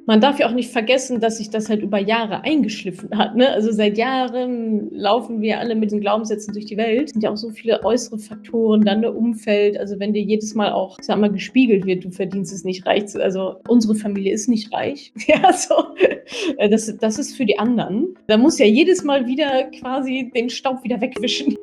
Man darf ja auch nicht vergessen, dass sich das halt über Jahre eingeschliffen hat, ne? Also, seit Jahren laufen wir alle mit diesen Glaubenssätzen durch die Welt. Es sind ja auch so viele äußere Faktoren, dann der Umfeld. Also, wenn dir jedes Mal auch, ich sage mal, gespiegelt wird, du verdienst es nicht reich zu, also, unsere Familie ist nicht reich. Ja, so, das ist für die anderen. Da muss ja jedes Mal wieder quasi den Staub wieder wegwischen.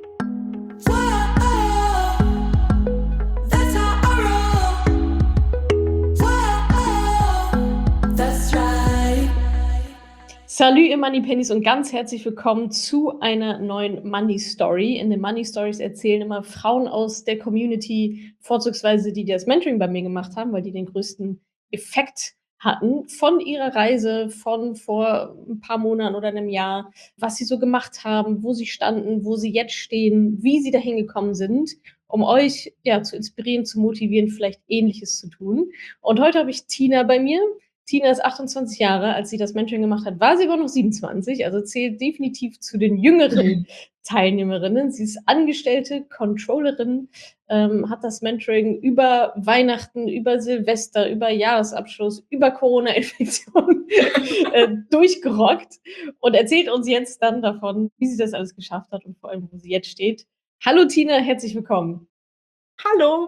Salut, ihr Moneypennies und ganz herzlich willkommen zu einer neuen Money Story. In den Money Stories erzählen immer Frauen aus der Community, vorzugsweise die das Mentoring bei mir gemacht haben, weil die den größten Effekt hatten von ihrer Reise von vor ein paar Monaten oder einem Jahr, was sie so gemacht haben, wo sie standen, wo sie jetzt stehen, wie sie dahin gekommen sind, um euch ja zu inspirieren, zu motivieren, vielleicht Ähnliches zu tun. Und heute habe ich Tina bei mir. Tina ist 28 Jahre. Als sie das Mentoring gemacht hat, war sie aber noch 27, also zählt definitiv zu den jüngeren Teilnehmerinnen. Sie ist angestellte Controllerin, hat das Mentoring über Weihnachten, über Silvester, über Jahresabschluss, über Corona-Infektion durchgerockt und erzählt uns jetzt dann davon, wie sie das alles geschafft hat und vor allem, wo sie jetzt steht. Hallo Tina, herzlich willkommen. Hallo.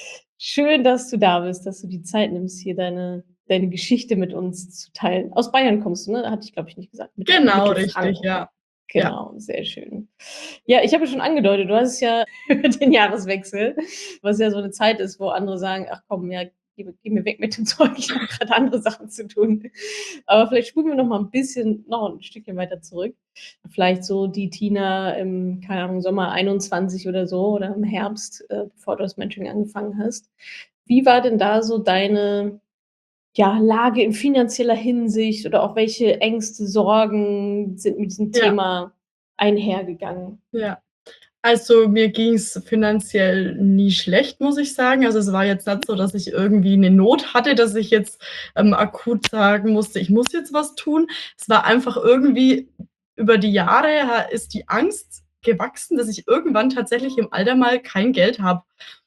Schön, dass du da bist, dass du die Zeit nimmst, hier deine Geschichte mit uns zu teilen. Aus Bayern kommst du, ne? Hatte ich, glaube ich, nicht gesagt. Genau, richtig, ja. Genau, sehr schön. Ja, ich habe ja schon angedeutet, du hast es ja über den Jahreswechsel, was ja so eine Zeit ist, wo andere sagen: „Ach komm, ja, geh mir weg mit dem Zeug, ich habe gerade andere Sachen zu tun.“ Aber vielleicht spulen wir noch mal noch ein Stückchen weiter zurück. Vielleicht so die Tina im, keine Ahnung, Sommer 21 oder so oder im Herbst, bevor du das Mentoring angefangen hast. Wie war denn da so deine, ja, Lage in finanzieller Hinsicht oder auch welche Ängste, Sorgen sind mit diesem Ja, Thema einhergegangen? ja. Also, mir ging's finanziell nie schlecht, muss ich sagen. Also, es war jetzt nicht so, dass ich irgendwie 'ne Not hatte, dass ich jetzt, akut sagen musste: „Ich muss jetzt was tun.“ Es war einfach irgendwie über die Jahre ist die Angst gewachsen, dass ich irgendwann tatsächlich im Alter mal kein Geld habe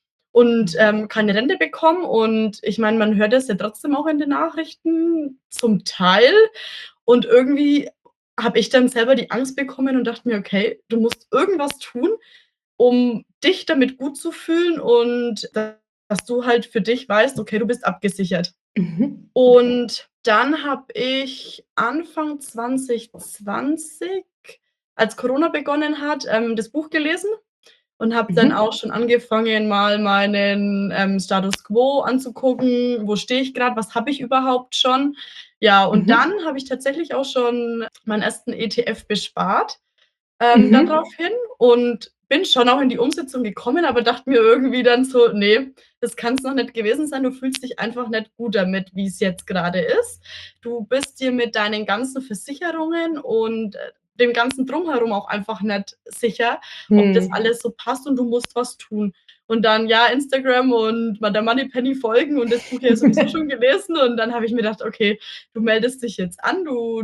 und, Mhm. keine Rente bekomme. Und ich meine, man hört das ja trotzdem auch in den Nachrichten zum Teil. Und irgendwie habe ich dann selber die Angst bekommen und dachte mir: „Okay, du musst irgendwas tun, um dich damit gut zu fühlen und dass du halt für dich weißt, okay, du bist abgesichert.“ Mhm. Und dann habe ich Anfang 2020, als Corona begonnen hat, das Buch gelesen und habe dann Mhm. auch schon angefangen, mal meinen, Status quo anzugucken. Wo stehe ich grad? Was habe ich überhaupt schon? Ja, und Mhm. dann habe ich tatsächlich auch schon meinen ersten ETF bespart, Mhm. daraufhin und bin schon auch in die Umsetzung gekommen, aber dachte mir irgendwie dann so: „Ne, das kann's noch nicht gewesen sein. Du fühlst dich einfach nicht gut damit, wie's jetzt grade ist. Du bist dir mit deinen ganzen Versicherungen und, dem ganzen Drumherum auch einfach nicht sicher, ob das Mhm. alles so passt und du musst was tun.“ Und dann, ja, Instagram und der Moneypenny folgen und das Buch ja sowieso schon gelesen und dann habe ich mir gedacht: „Okay, du meldest dich jetzt an,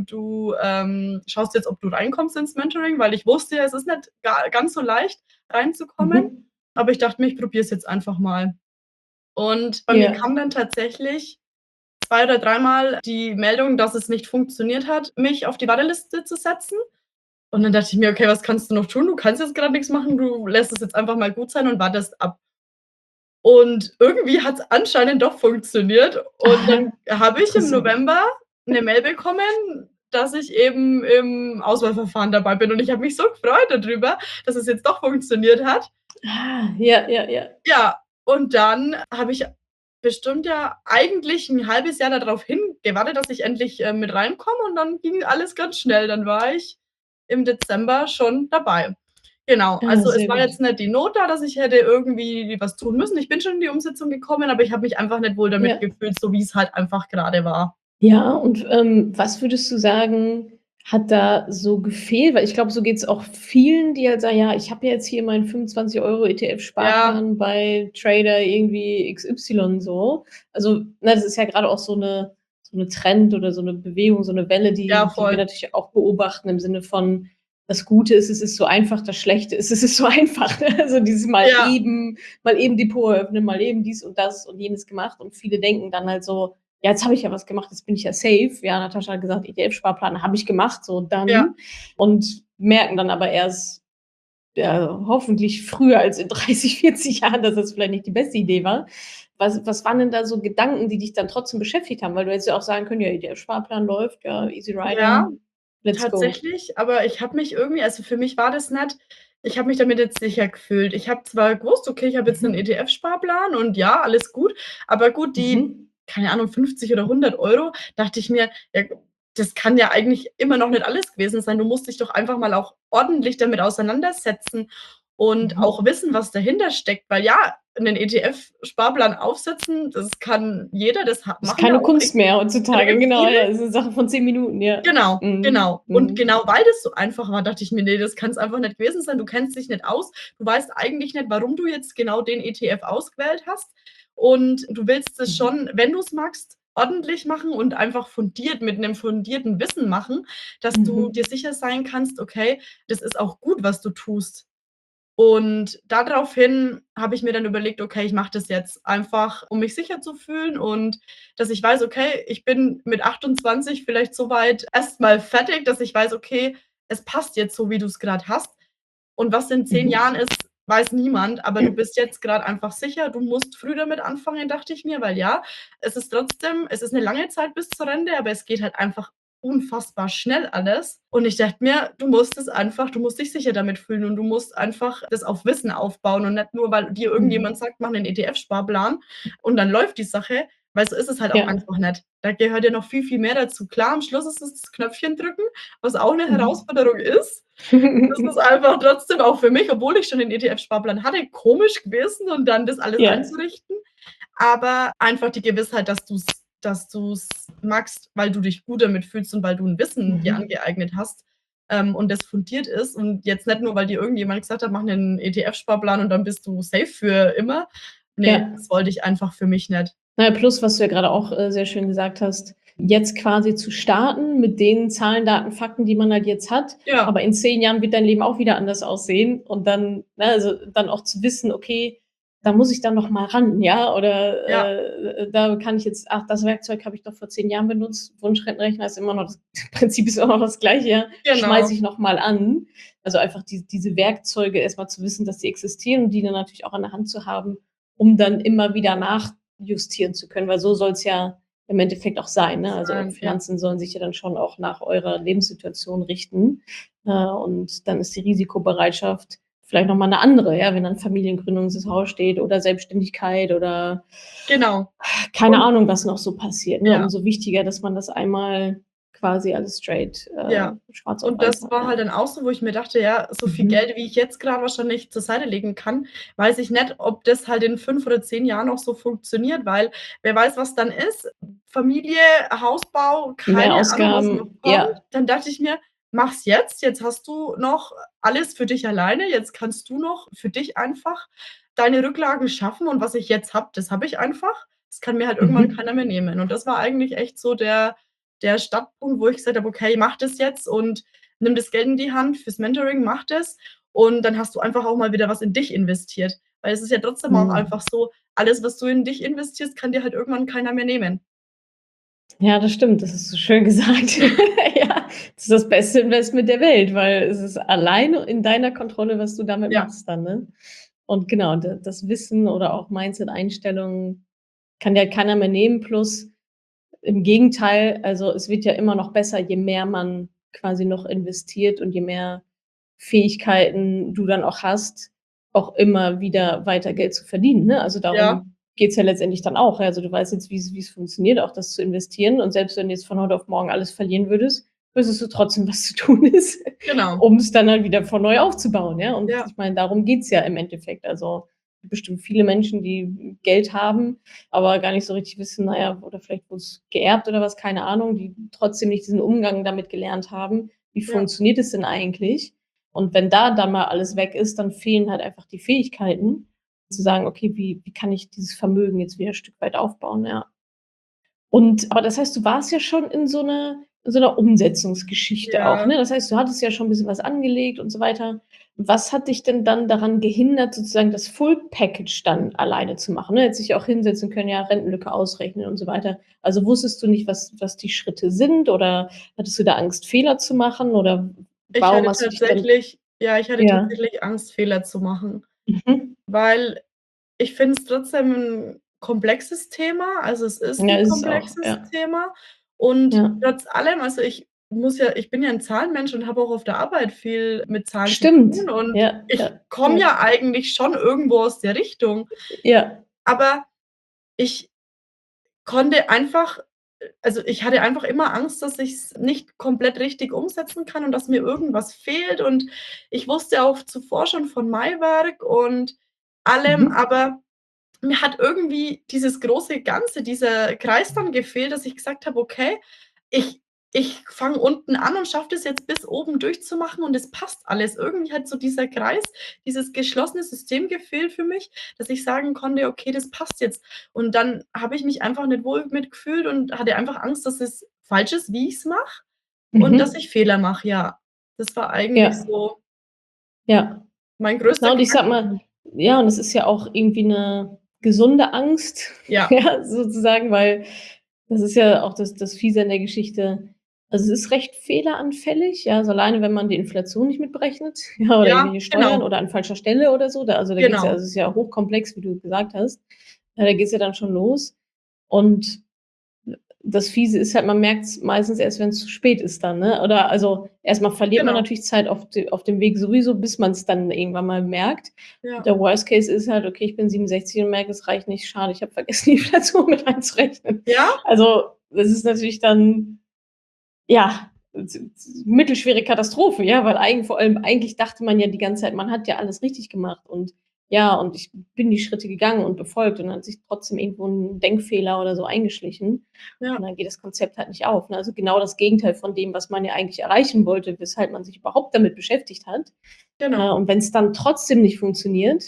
du schaust jetzt, ob du reinkommst ins Mentoring“, weil ich wusste ja, es ist nicht ganz so leicht reinzukommen, Mhm. aber ich dachte mir, ich probiere es jetzt einfach mal. Und bei mir Ja. kam dann tatsächlich 2 oder dreimal die Meldung, dass es nicht funktioniert hat, mich auf die Warteliste zu setzen. Und dann dachte ich mir: „Okay, was kannst du noch tun? Du kannst jetzt grad nix machen. Du lässt es jetzt einfach mal gut sein und wartest ab.“ Und irgendwie hat's anscheinend doch funktioniert. Und Aha, dann habe ich im interessant. November 'ne Mail bekommen, dass ich eben im Auswahlverfahren dabei bin. Und ich habe mich so gefreut da drüber, dass es jetzt doch funktioniert hat. Ah, ja, ja, ja. Ja, und dann habe ich bestimmt ja eigentlich 'n halbes Jahr da drauf hingewartet, dass ich endlich, mit reinkomme und dann ging alles ganz schnell. Dann war ich im Dezember schon dabei. Genau, Ah, also es sehr war gut. jetzt nicht die Not da, dass ich hätte irgendwie was tun müssen. Ich bin schon in die Umsetzung gekommen, aber ich habe mich einfach nicht wohl damit Ja. gefühlt, so wie's halt einfach grade war. Ja, und, was würdest du sagen, hat da so gefehlt? Weil ich glaube, so geht's auch vielen, die halt sagen: „Ja, ich habe jetzt hier meinen 25 € Ja, ETF-Sparplan bei Trader irgendwie XY so.“ Also, ne, das ist ja grade auch so 'ne Trend oder so 'ne Bewegung, so 'ne Welle, ja, die wir voll. natürlich auch beobachten im Sinne von: Das Gute ist, es ist so einfach, das Schlechte ist, es ist so einfach, ne? Also, dieses Ja, mal eben Depot eröffnen, mal eben dies und das und jenes gemacht und viele denken dann halt so: ja, jetzt habe ich ja was gemacht, jetzt bin ich ja safe. Ja, Natascha hat gesagt, ETF-Sparplan habe ich gemacht, so Ja. dann. Und merken dann aber erst, ja, hoffentlich früher als in 30, 40 Jahren, dass das vielleicht nicht die beste Idee war. Was waren denn da so Gedanken, die dich dann trotzdem beschäftigt haben? Weil du hättest ja auch sagen können: „Ja, der Sparplan läuft, ja, easy rider, Ja, let's go." tatsächlich, aber ich habe mich irgendwie, also, für mich war das nicht, ich habe mich damit jetzt sicher gefühlt. Ich habe zwar gewusst, okay, ich habe jetzt 'nen Mhm. ETF-Sparplan und ja, alles gut, aber gut, die, Mhm. keine Ahnung, 50 oder 100 € dachte ich mir: „Ja, das kann ja eigentlich immer noch nicht alles gewesen sein. Du musst dich doch einfach mal auch ordentlich damit auseinandersetzen und Mhm. auch wissen, was dahinter steckt." Weil ja, 'nen ETF-Sparplan aufsetzen, das kann jeder, das ha Ist machen ja keine auch Kunst mehr heutzutage, extrem genau, viele. ja, ist 'ne Sache von 10 Minuten, ja. Genau, Mhm. genau. Und Mhm. genau weil das so einfach war, dachte ich mir: „Ne, das kann's einfach nicht gewesen sein. Du kennst dich nicht aus. Du weißt eigentlich nicht, warum du jetzt genau den ETF ausgewählt hast. Und du willst es Mhm. schon, wenn du's magst, ordentlich machen und einfach fundiert mit 'nem fundierten Wissen machen, dass du Mhm. dir sicher sein kannst, okay, das ist auch gut, was du tust." Und daraufhin habe ich mir dann überlegt: „Okay, ich mache das jetzt einfach, um mich sicher zu fühlen und dass ich weiß, okay, ich bin mit 28 vielleicht so weit erst mal fertig, dass ich weiß, okay, es passt jetzt so, wie du's grad hast. Und was in 10 Mhm. Jahren ist, weiß niemand, aber du bist jetzt grad einfach sicher, du musst früh damit anfangen", dachte ich mir, weil ja, es ist 'ne lange Zeit bis zur Rente, aber es geht halt einfach unfassbar schnell alles. Und ich dachte mir: Du musst dich sicher damit fühlen und du musst einfach das auf Wissen aufbauen und nicht nur, weil dir Mhm. irgendjemand sagt: „Mach 'nen ETF-Sparplan" und dann läuft die Sache, weil so ist es halt auch Ja. einfach nicht. Da gehört ja noch viel, viel mehr dazu. Klar, am Schluss ist es das Knöpfchen drücken, was auch 'ne Mhm. Herausforderung ist. Das ist einfach trotzdem auch für mich, obwohl ich schon den ETF-Sparplan hatte, komisch gewesen und dann das alles Ja. einzurichten. Aber einfach die Gewissheit, dass du's magst, weil du dich gut damit fühlst und weil du 'n Wissen dir Mhm. angeeignet hast, und das fundiert ist und jetzt nicht nur, weil dir irgendjemand gesagt hat: „Mach 'nen ETF-Sparplan und dann bist du safe für immer." Ne, Ja. das wollte ich einfach für mich nicht. Na ja, plus, was du ja grade auch, sehr schön gesagt hast, jetzt quasi zu starten mit den Zahlen, Daten, Fakten, die man halt jetzt hat, Ja, aber in 10 Jahren wird dein Leben auch wieder anders aussehen und dann, ne, also, dann auch zu wissen: „Okay, da muss ich dann noch mal ran", ja, oder, ja, da kann ich jetzt ach, das Werkzeug habe ich doch vor 10 Jahren benutzt. Wunschrentenrechner ist immer noch das Prinzip ist immer noch das Gleiche, ja, schmeiße genau. ich noch mal an. Also, einfach diese Werkzeuge erst mal zu wissen, dass sie existieren und die dann natürlich auch an der Hand zu haben, um dann immer wieder nachjustieren zu können, weil so soll's ja im Endeffekt auch sein, ne? Also, eure Ja, Finanzen sollen sich ja dann schon auch nach eurer Lebenssituation richten. Und dann ist die Risikobereitschaft vielleicht noch mal 'ne andere, ja, wenn dann Familiengründung ins Haus steht oder Selbstständigkeit oder genau. keine Und Ahnung, was noch so passiert, ne? ja. Umso wichtiger, dass man das einmal quasi alles straight, Ja. schwarz auf Und weiß das hat, war halt ja. dann auch so, wo ich mir dachte: „Ja, so viel Mhm. Geld, wie ich jetzt grad wahrscheinlich zur Seite legen kann, weiß ich nicht, ob das halt in 5 oder 10 Jahren noch so funktioniert", weil wer weiß, was dann ist. Familie, Hausbau, Mehr keine Ahnung, was noch Ausgaben, kommt. ja. Dann dachte ich mir: „Mach's jetzt. Jetzt hast du noch alles für dich alleine. Jetzt kannst du noch für dich einfach deine Rücklagen schaffen und was ich jetzt habe, das habe ich einfach. Das kann mir halt irgendwann Mhm. keiner mehr nehmen." Und das war eigentlich echt so der Startpunkt, wo ich gesagt habe: „Okay, mach das jetzt und nimm das Geld in die Hand fürs Mentoring, mach das." Und dann hast du einfach auch mal wieder was in dich investiert. Weil es ist ja trotzdem auch Mhm. einfach so, alles, was du in dich investierst, kann dir halt irgendwann keiner mehr nehmen. Ja, das stimmt, das hast du schön gesagt. Ja, das ist das beste Investment der Welt, weil es ist alleine in deiner Kontrolle, was du damit Ja, machst dann, ne? Und genau, das Wissen oder auch Mindset-Einstellungen kann dir halt keiner mehr nehmen, plus im Gegenteil, also, es wird ja immer noch besser, je mehr man quasi noch investiert und je mehr Fähigkeiten du dann auch hast, auch immer wieder weiter Geld zu verdienen, ne? Also, ja, darum geht's ja letztendlich dann auch. Ja, also, du weißt jetzt, wie's funktioniert, auch das zu investieren und selbst wenn du jetzt von heute auf morgen alles verlieren würdest, wüsstest du trotzdem, was zu tun ist, genau. um's dann halt wieder von neu aufzubauen, ja? Und Ja, ich meine, darum geht's ja im Endeffekt. Also, bestimmt viele Menschen, die Geld haben, aber gar nicht so richtig wissen, na ja, oder vielleicht wurd's geerbt oder was, keine Ahnung, die trotzdem nicht diesen Umgang damit gelernt haben. Wie ja, funktioniert es denn eigentlich? Und wenn da dann mal alles weg ist, dann fehlen halt einfach die Fähigkeiten, zu sagen: „Okay, wie kann ich dieses Vermögen jetzt wieder 'n Stück weit aufbauen?" Ja. Und aber das heißt, du warst ja schon in so 'ner Umsetzungsgeschichte auch, ja. ne? Das heißt, du hattest ja schon 'n bisschen was angelegt und so weiter. was hat dich denn dann daran gehindert, sozusagen das Full Package dann alleine zu machen, ne? Hättest dich auch hinsetzen können, ja, Rentenlücke ausrechnen und so weiter. Also, wusstest du nicht, was die Schritte sind oder hattest du da Angst, Fehler zu machen oder Ich warum hatte hast du dich dann tatsächlich ja, ich hatte ja. tatsächlich Angst, Fehler zu machen, Mhm. weil ich finde es trotzdem 'n komplexes Thema. Also, es ist Ja, 'n ist es auch, komplexes ja. Thema und Ja. trotz allem also, ich bin ja 'n Zahlenmensch und habe auch auf der Arbeit viel mit Zahlen zu Stimmt. tun und Ja, ich ja, komme ja. ja eigentlich schon irgendwo aus der Richtung, Ja. aber ich konnte einfach also, ich hatte einfach immer Angst, dass ich's nicht komplett richtig umsetzen kann und dass mir irgendwas fehlt und ich wusste auch zuvor schon von Maiwerk und allem, Mhm. aber mir hat irgendwie dieses große Ganze, dieser Kreis dann gefehlt, dass ich gesagt habe: „Okay, ich ich fange unten an und schaffe das jetzt bis oben durchzumachen und es passt alles.“ Irgendwie hat so dieser Kreis, dieses geschlossene System gefehlt für mich, dass ich sagen konnte: „Okay, das passt jetzt.“ Und dann habe ich mich einfach nicht wohl mit gefühlt und hatte einfach Angst, dass es falsch ist, wie ich's mache und dass Mhm. ich Fehler mache, ja. Das war eigentlich Ja, so ja. mein größter Na, und ich sage mal Knackpunkt. ja, und es ist ja auch irgendwie 'ne gesunde Angst, Ja, ja, sozusagen, weil das ist ja auch das Fiese an der Geschichte. Also, es ist recht fehleranfällig, ja, also alleine, wenn man die Inflation nicht mitberechnet, ja, oder ja, irgendwelche Steuern genau, oder an falscher Stelle oder so. Da geht's ja genau. also, es ist ja hochkomplex, wie du gesagt hast. Da geht's ja dann schon los. Und das Fiese ist halt, man merkt's meistens erst, wenn's zu spät ist dann, ne? Oder also, erst mal verliert man Genau, natürlich Zeit auf dem Weg sowieso, bis man's dann irgendwann mal merkt. ja. Der Worst Case ist halt: „Okay, ich bin 67 und merke, es reicht nicht. Schade, ich habe vergessen, die Inflation mit einzurechnen.“ Ja, Also, das ist natürlich dann, ja, mittelschwere Katastrophe, ja, weil vor allem eigentlich dachte man ja die ganze Zeit, man hat ja alles richtig gemacht und ja, und ich bin die Schritte gegangen und befolgt und dann hat sich trotzdem irgendwo 'n Denkfehler oder so eingeschlichen und ja, dann geht das Konzept halt nicht auf, ne? Also, genau das Gegenteil von dem, was man ja eigentlich erreichen wollte, weshalb man sich überhaupt damit beschäftigt hat. genau. Und wenn's dann trotzdem nicht funktioniert,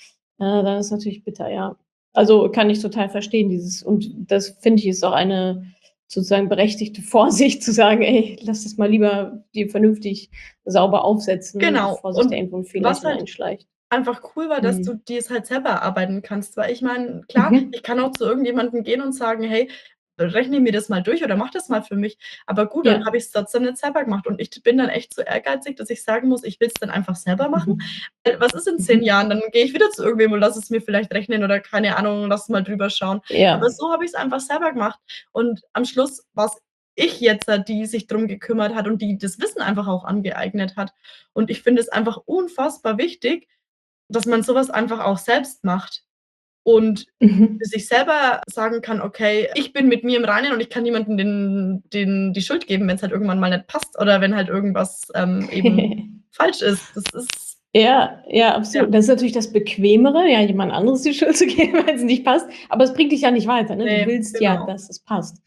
dann ist natürlich bitter, ja. Also, kann ich total verstehen, dieses und das finde ich, ist auch eine sozusagen berechtigte Vorsicht zu sagen: „Ey, lass das mal lieber dir vernünftig sauber aufsetzen, Genau. bevor sich da Und irgendwo 'n was Fehlerchen halt einschleicht.“ einfach cool war, dass du Mhm. dir's halt selber erarbeiten kannst, weil ich meine, klar, Mhm. ich kann auch zu irgendjemandem gehen und sagen: „Hey, rechne mir das mal durch oder mach das mal für mich.“ Aber gut, dann Ja. habe ich's trotzdem nicht selber gemacht und ich bin dann echt so ehrgeizig, dass ich sagen muss, ich will's dann einfach selber machen. Mhm. Was ist in 10 Mhm. Jahren? Dann gehe ich wieder zu irgendwem und lasse es mir vielleicht rechnen oder keine Ahnung, lass mal drüber schauen. Aber Ja. so habe ich's einfach selber gemacht und am Schluss war's ich jetzt, die sich drum gekümmert hat und die das Wissen einfach auch angeeignet hat. Und ich finde es einfach unfassbar wichtig, dass man so was einfach auch selbst macht und für Mhm. sich selber sagen kann: „Okay, ich bin mit mir im Reinen und ich kann niemandem die Schuld geben, wenn's halt irgendwann mal nicht passt oder wenn halt irgendwas, eben falsch ist.“ Das ist Ja, ja, ja, absolut. Das ist natürlich das Bequemere, ja, jemand anderes die Schuld zu geben, wenn's nicht passt, aber es bringt dich ja nicht weiter, ne? Du ne, willst ja, genau. dass es passt.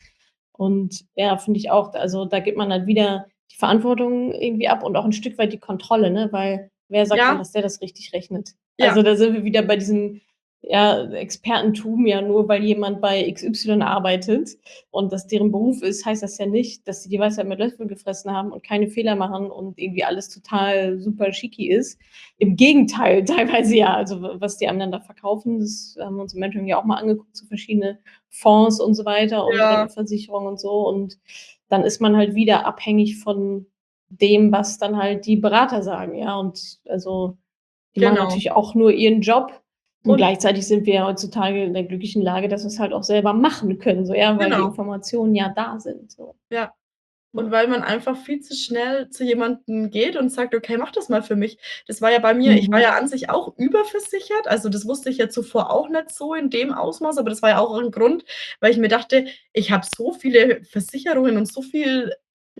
Und ja, finde ich auch, also, da gibt man halt wieder die Verantwortung irgendwie ab und auch 'n Stück weit die Kontrolle, ne? Weil wer sagt denn, Ja, dass der das richtig rechnet? ja, Also, da sind wir wieder bei diesem, ja, Expertentum, ja, nur weil jemand bei XY arbeitet und das deren Beruf ist, heißt das ja nicht, dass sie die Weisheit mit Löffeln gefressen haben und keine Fehler machen und irgendwie alles total super schicki ist. Im Gegenteil, teilweise ja. Also, was die anderen da verkaufen, das haben wir uns im Mentoring ja auch mal angeguckt, so verschiedene Fonds und so weiter und ja, Rentenversicherung und so. Und dann ist man halt wieder abhängig von dem, was dann halt die Berater sagen, ja. Und also, die machen genau. natürlich auch nur ihren Job und Und gleichzeitig sind wir ja heutzutage in der glücklichen Lage, dass wir's halt auch selber machen können, so, ja, weil die genau, Informationen ja da sind, so. ja. Ja. Und weil man einfach viel zu schnell zu jemandem geht und sagt: „Okay, mach das mal für mich.“ Das war ja bei mir ich war ja Mhm. an sich auch überversichert, also, das wusste ich ja zuvor auch nicht so in dem Ausmaß, aber das war ja auch 'n Grund, weil ich mir dachte: „Ich habe so viele Versicherungen und so viel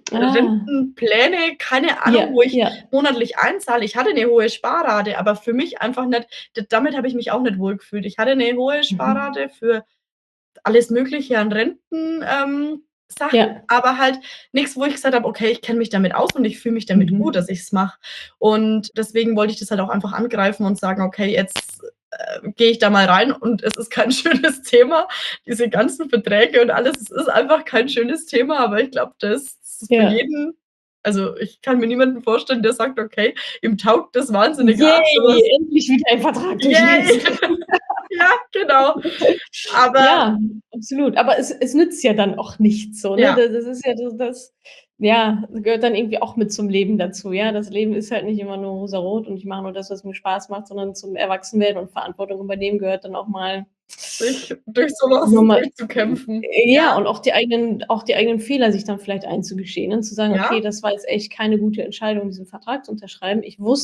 Ah, Rentenpläne, keine Ahnung, ja, wo ich ja. monatlich einzahle.“ Ich hatte 'ne hohe Sparrate, aber für mich einfach nicht damit habe ich mich auch nicht wohlgefühlt. Ich hatte 'ne hohe Mhm. Sparrate für alles Mögliche an Renten Sachen, Ja. aber halt nix, wo ich gesagt habe: „Okay, ich kenne mich damit aus und ich fühle mich damit gut, Mhm. dass ich's mache.“ Und deswegen wollte ich das halt auch einfach angreifen und sagen: „Okay, jetzt, gehe ich da mal rein und es ist kein schönes Thema, diese ganzen Verträge und alles. Es ist einfach kein schönes Thema, aber ich glaube, das ist für Ja. jeden Also, ich kann mir niemanden vorstellen, der sagt: „Okay, ihm taugt das wahnsinnig arg, so Yay, was“ endlich wieder ein Vertrag Yay! durchlesen. Ja, genau. Aber Ja, absolut. Aber es nützt ja dann auch nichts so, ne? ja, Das ist ja das ja, gehört dann irgendwie auch mit zum Leben dazu, ja? Das Leben ist halt nicht immer nur rosarot und ich mache nur das, was mir Spaß macht, sondern zum Erwachsenwerden und Verantwortung übernehmen gehört dann auch mal sich durch so was noch mal durchzukämpfen. ja, Ja, und auch die eigenen Fehler sich dann vielleicht einzugestehen und zu sagen: „Okay, ja, das war jetzt echt keine gute Entscheidung, diesen Vertrag zu unterschreiben.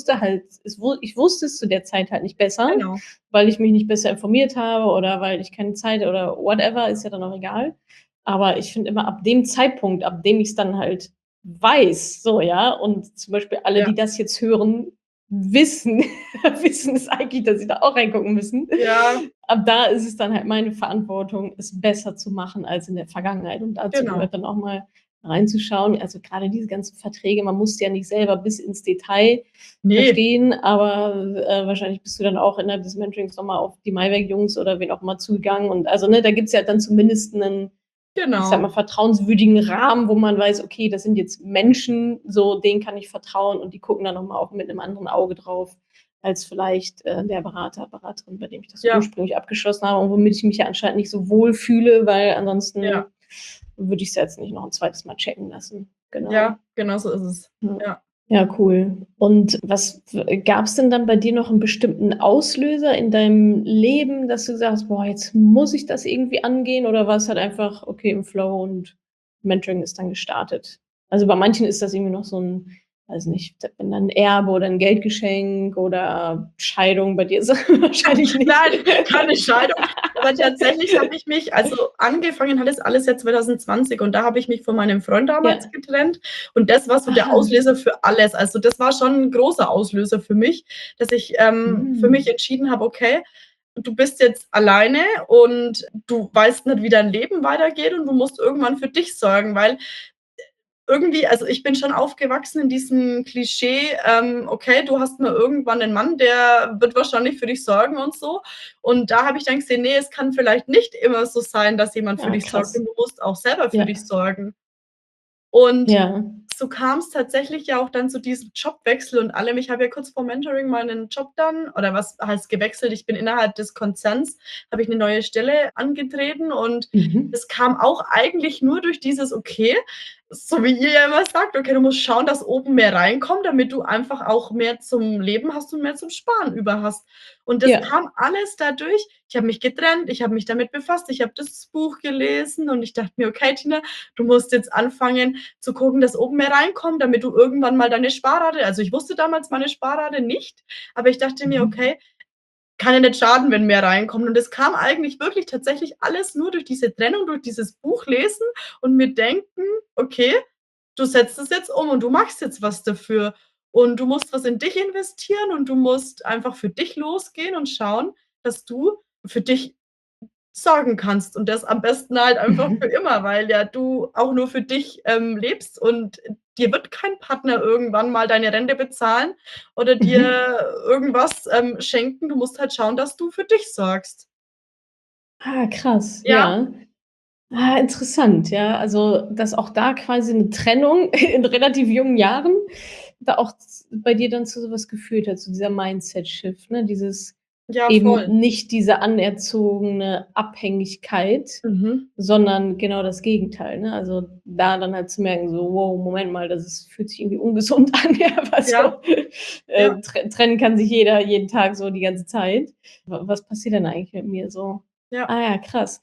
Ich wusste es zu der Zeit halt nicht besser, genau. weil ich mich nicht besser informiert habe oder weil ich keine Zeit oder whatever, ist ja dann auch egal. Aber ich finde immer ab dem Zeitpunkt, ab dem ich's dann halt weiß, so, ja, und zum Beispiel alle, Ja, die das jetzt hören, wissen wissen es eigentlich, dass sie da auch reingucken müssen. ja, Ab da ist es dann halt meine Verantwortung, es besser zu machen als in der Vergangenheit. Und dazu genau. gehört dann auch mal reinzuschauen. Also, grade diese ganzen Verträge, man muss die ja nicht selber bis ins Detail Ne, verstehen, aber, wahrscheinlich bist du dann auch innerhalb des Mentorings noch mal auf die Maiwerk-Jungs oder wen auch immer zugegangen und also, ne, da gibt's ja dann zumindest 'nen, ich sage genau. mal, vertrauenswürdigen Rahmen, wo man weiß: „Okay, das sind jetzt Menschen, so, denen kann ich vertrauen und die gucken dann noch mal auch mit 'nem anderen Auge drauf als vielleicht, der Berater, Beraterin, bei dem ich das Ja, ursprünglich abgeschlossen habe und womit ich mich ja anscheinend nicht so wohl fühle, weil ja, ansonsten würde ich's ja jetzt nicht noch 'n zweites Mal checken lassen. Genau. ja, genau so ist es. Ja. Ja. Ja, cool. Und was gab's denn dann bei dir noch 'n bestimmten Auslöser in deinem Leben, dass du gesagt hast: „Boah, jetzt muss ich das irgendwie angehen“, oder war's halt einfach, okay, im Flow und Mentoring ist dann gestartet? Also, bei manchen ist das irgendwie noch so 'n, weiß nicht, wenn dann Erbe oder 'n Geldgeschenk oder Scheidung, bei dir ist das wahrscheinlich nicht. Nein, keine Scheidung. Aber tatsächlich habe ich mich also, angefangen hat es alles ja 2020 und da habe ich mich von meinem Freund damals Ja. getrennt und das war so der Ah. Auslöser für alles. Also, das war schon 'n großer Auslöser für mich, dass ich, für mich Mhm. entschieden habe: „Okay, du bist jetzt alleine und du weißt nicht, wie dein Leben weitergeht und du musst irgendwann für dich sorgen“, weil irgendwie also, ich bin schon aufgewachsen in diesem Klischee, okay, du hast mal irgendwann 'nen Mann, der wird wahrscheinlich für dich sorgen und so. Und da habe ich dann gesehen: „Ne, es kann vielleicht nicht immer so sein, dass jemand für Ah, dich sorgt krass. und du musst auch selber für dich Ja. sorgen.“ Und Ja. so kam's tatsächlich ja auch dann zu diesem Jobwechsel und allem. Ich habe ja kurz vor Mentoring meinen Job dann oder was heißt gewechselt, ich bin innerhalb des Konzerns habe ich 'ne neue Stelle angetreten und Mhm. es kam auch eigentlich nur durch dieses: „Okay“, so wie ihr ja immer sagt: „Okay, du musst schauen, dass oben mehr reinkommt, damit du einfach auch mehr zum Leben hast und mehr zum Sparen über hast.“ Und das Ja. kam alles dadurch ich habe mich getrennt, ich habe mich damit befasst, ich habe das Buch gelesen und ich dachte mir: „Okay, Tina, du musst jetzt anfangen zu gucken, dass oben mehr reinkommt, damit du irgendwann mal deine Sparrate“ also, ich wusste damals meine Sparrate nicht, aber ich dachte mir: Mhm. „Okay, kann ja nicht schaden, wenn mehr reinkommt.“ Und es kam eigentlich wirklich tatsächlich alles nur durch diese Trennung, durch dieses Buch lesen und mir denken: „Okay, du setzt es jetzt um und du machst jetzt was dafür. Und du musst was in dich investieren und du musst einfach für dich losgehen und schauen, dass du für dich sorgen kannst und das am besten halt einfach für Mhm. immer, weil ja du auch nur für dich, lebst und dir wird kein Partner irgendwann mal deine Rente bezahlen oder Mhm. dir irgendwas, schenken. Du musst halt schauen, dass du für dich sorgst. Ah, krass, Ja, ja. Ah, interessant, ja. Also, dass auch da quasi 'ne Trennung in relativ jungen Jahren da auch bei dir dann zu so was geführt hat, zu dieser Mindset-Shift, ne? Dieses ja, eben voll. nicht diese anerzogene Abhängigkeit, Mhm, sondern genau das Gegenteil, ne? Also, da dann halt zu merken, so: „Wow, Moment mal, fühlt sich irgendwie ungesund an“, ja, was ja, so, ja, trennen kann sich jeder jeden Tag so die ganze Zeit. Was passiert denn eigentlich mit mir so? ja, Ah ja, krass.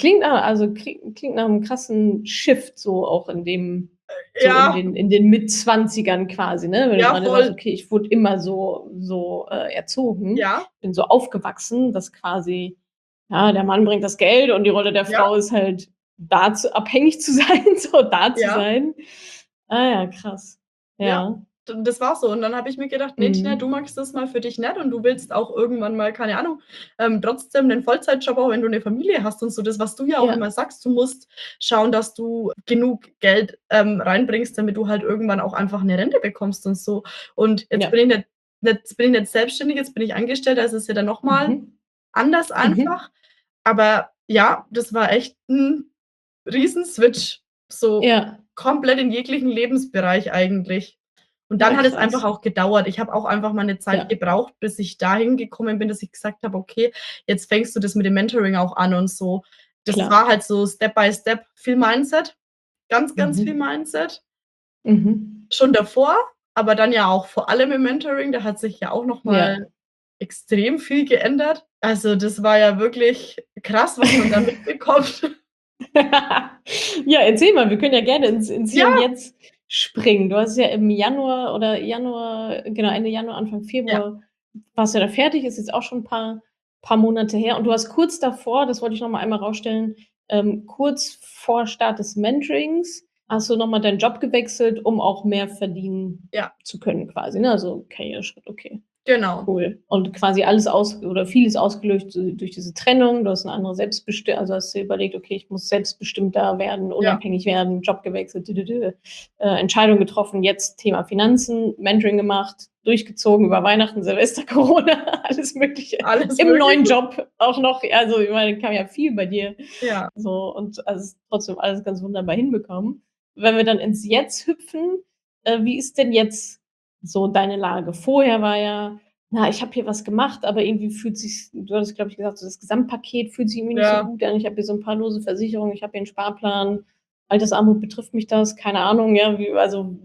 Klingt nach 'nem krassen Shift so auch ja, in den Mitzwanzigern quasi, ne? Wenn du ja, grade sagst: voll. „Okay, ich wurde immer so, erzogen, Ja, bin so aufgewachsen, dass quasi, ja, der Mann bringt das Geld und die Rolle der ja, Frau ist halt, abhängig zu sein, so da zu ja. sein.“ Ah ja, krass. Ja, Ja. d das war so. Und dann habe ich mir gedacht: „Ne, Tina, du Mhm. magst das mal für dich nicht und du willst auch irgendwann mal, keine Ahnung, trotzdem 'nen Vollzeitjob, auch wenn du 'ne Familie hast und so.“ Das, was du ja auch Ja, immer sagst, du musst schauen, dass du genug Geld, reinbringst, damit du halt irgendwann auch einfach 'ne Rente bekommst und so. Und jetzt ja. bin ich nicht selbstständig, jetzt bin ich angestellt, da ist es ja dann noch mal Mhm. anders Mhm. einfach. Aber ja, das war echt 'n Riesen-Switch, so. Ja. komplett in jeglichen Lebensbereich eigentlich. Und Ja, dann hat es einfach krass. auch gedauert. Ich habe auch einfach mal 'ne Zeit Ja, gebraucht, bis ich dahin gekommen bin, dass ich gesagt habe: „Okay, jetzt fängst du das mit dem Mentoring auch an“ und so. Das klar. war halt so Step by Step, viel Mindset, ganz, ganz viel Mhm. Mindset. Mhm. Schon davor, aber dann ja auch vor allem im Mentoring, da hat sich ja auch noch Ja. mal extrem viel geändert. Also, das war ja wirklich krass, was man da mitbekommt. Ja, erzähl mal, wir können ja gerne ins Hier und Ja, Jetzt springen. Du hast ja im Januar, genau, Ende Januar, Anfang ja, Februar warst du ja da fertig, ist jetzt auch schon 'n paar Monate her und du hast kurz davor, das wollte ich noch mal einmal rausstellen, kurz vor Start des Mentorings hast du noch mal deinen Job gewechselt, um auch mehr verdienen ja, zu können quasi, ne? Also, Karriereschritt, okay. genau. Cool. Und quasi alles aus oder vieles ausgelöst durch diese Trennung. Du hast 'ne andere also, hast dir überlegt: „Okay, ich muss selbstbestimmter werden, Ja, unabhängig werden, Job gewechselt, Entscheidung getroffen, jetzt Thema Finanzen, Mentoring gemacht, durchgezogen über Weihnachten, Silvester, Corona, alles Mögliche. alles Im neuen Mögliche. Job auch noch. Also, ich meine, kam ja viel bei dir Ja. so und also, trotzdem alles ganz wunderbar hinbekommen. Wenn wir dann ins Jetzt hüpfen, wie ist denn jetzt so deine Lage? Vorher war ja na, ich habe hier was gemacht, aber irgendwie fühlt sich's du hattest, glaube ich, gesagt, so das Gesamtpaket fühlt sich irgendwie nicht so Ja. gut an. Ich habe hier so 'n paar lose Versicherungen, ich habe hier 'n Sparplan. Altersarmut, betrifft mich das? Keine Ahnung, ja, wie also,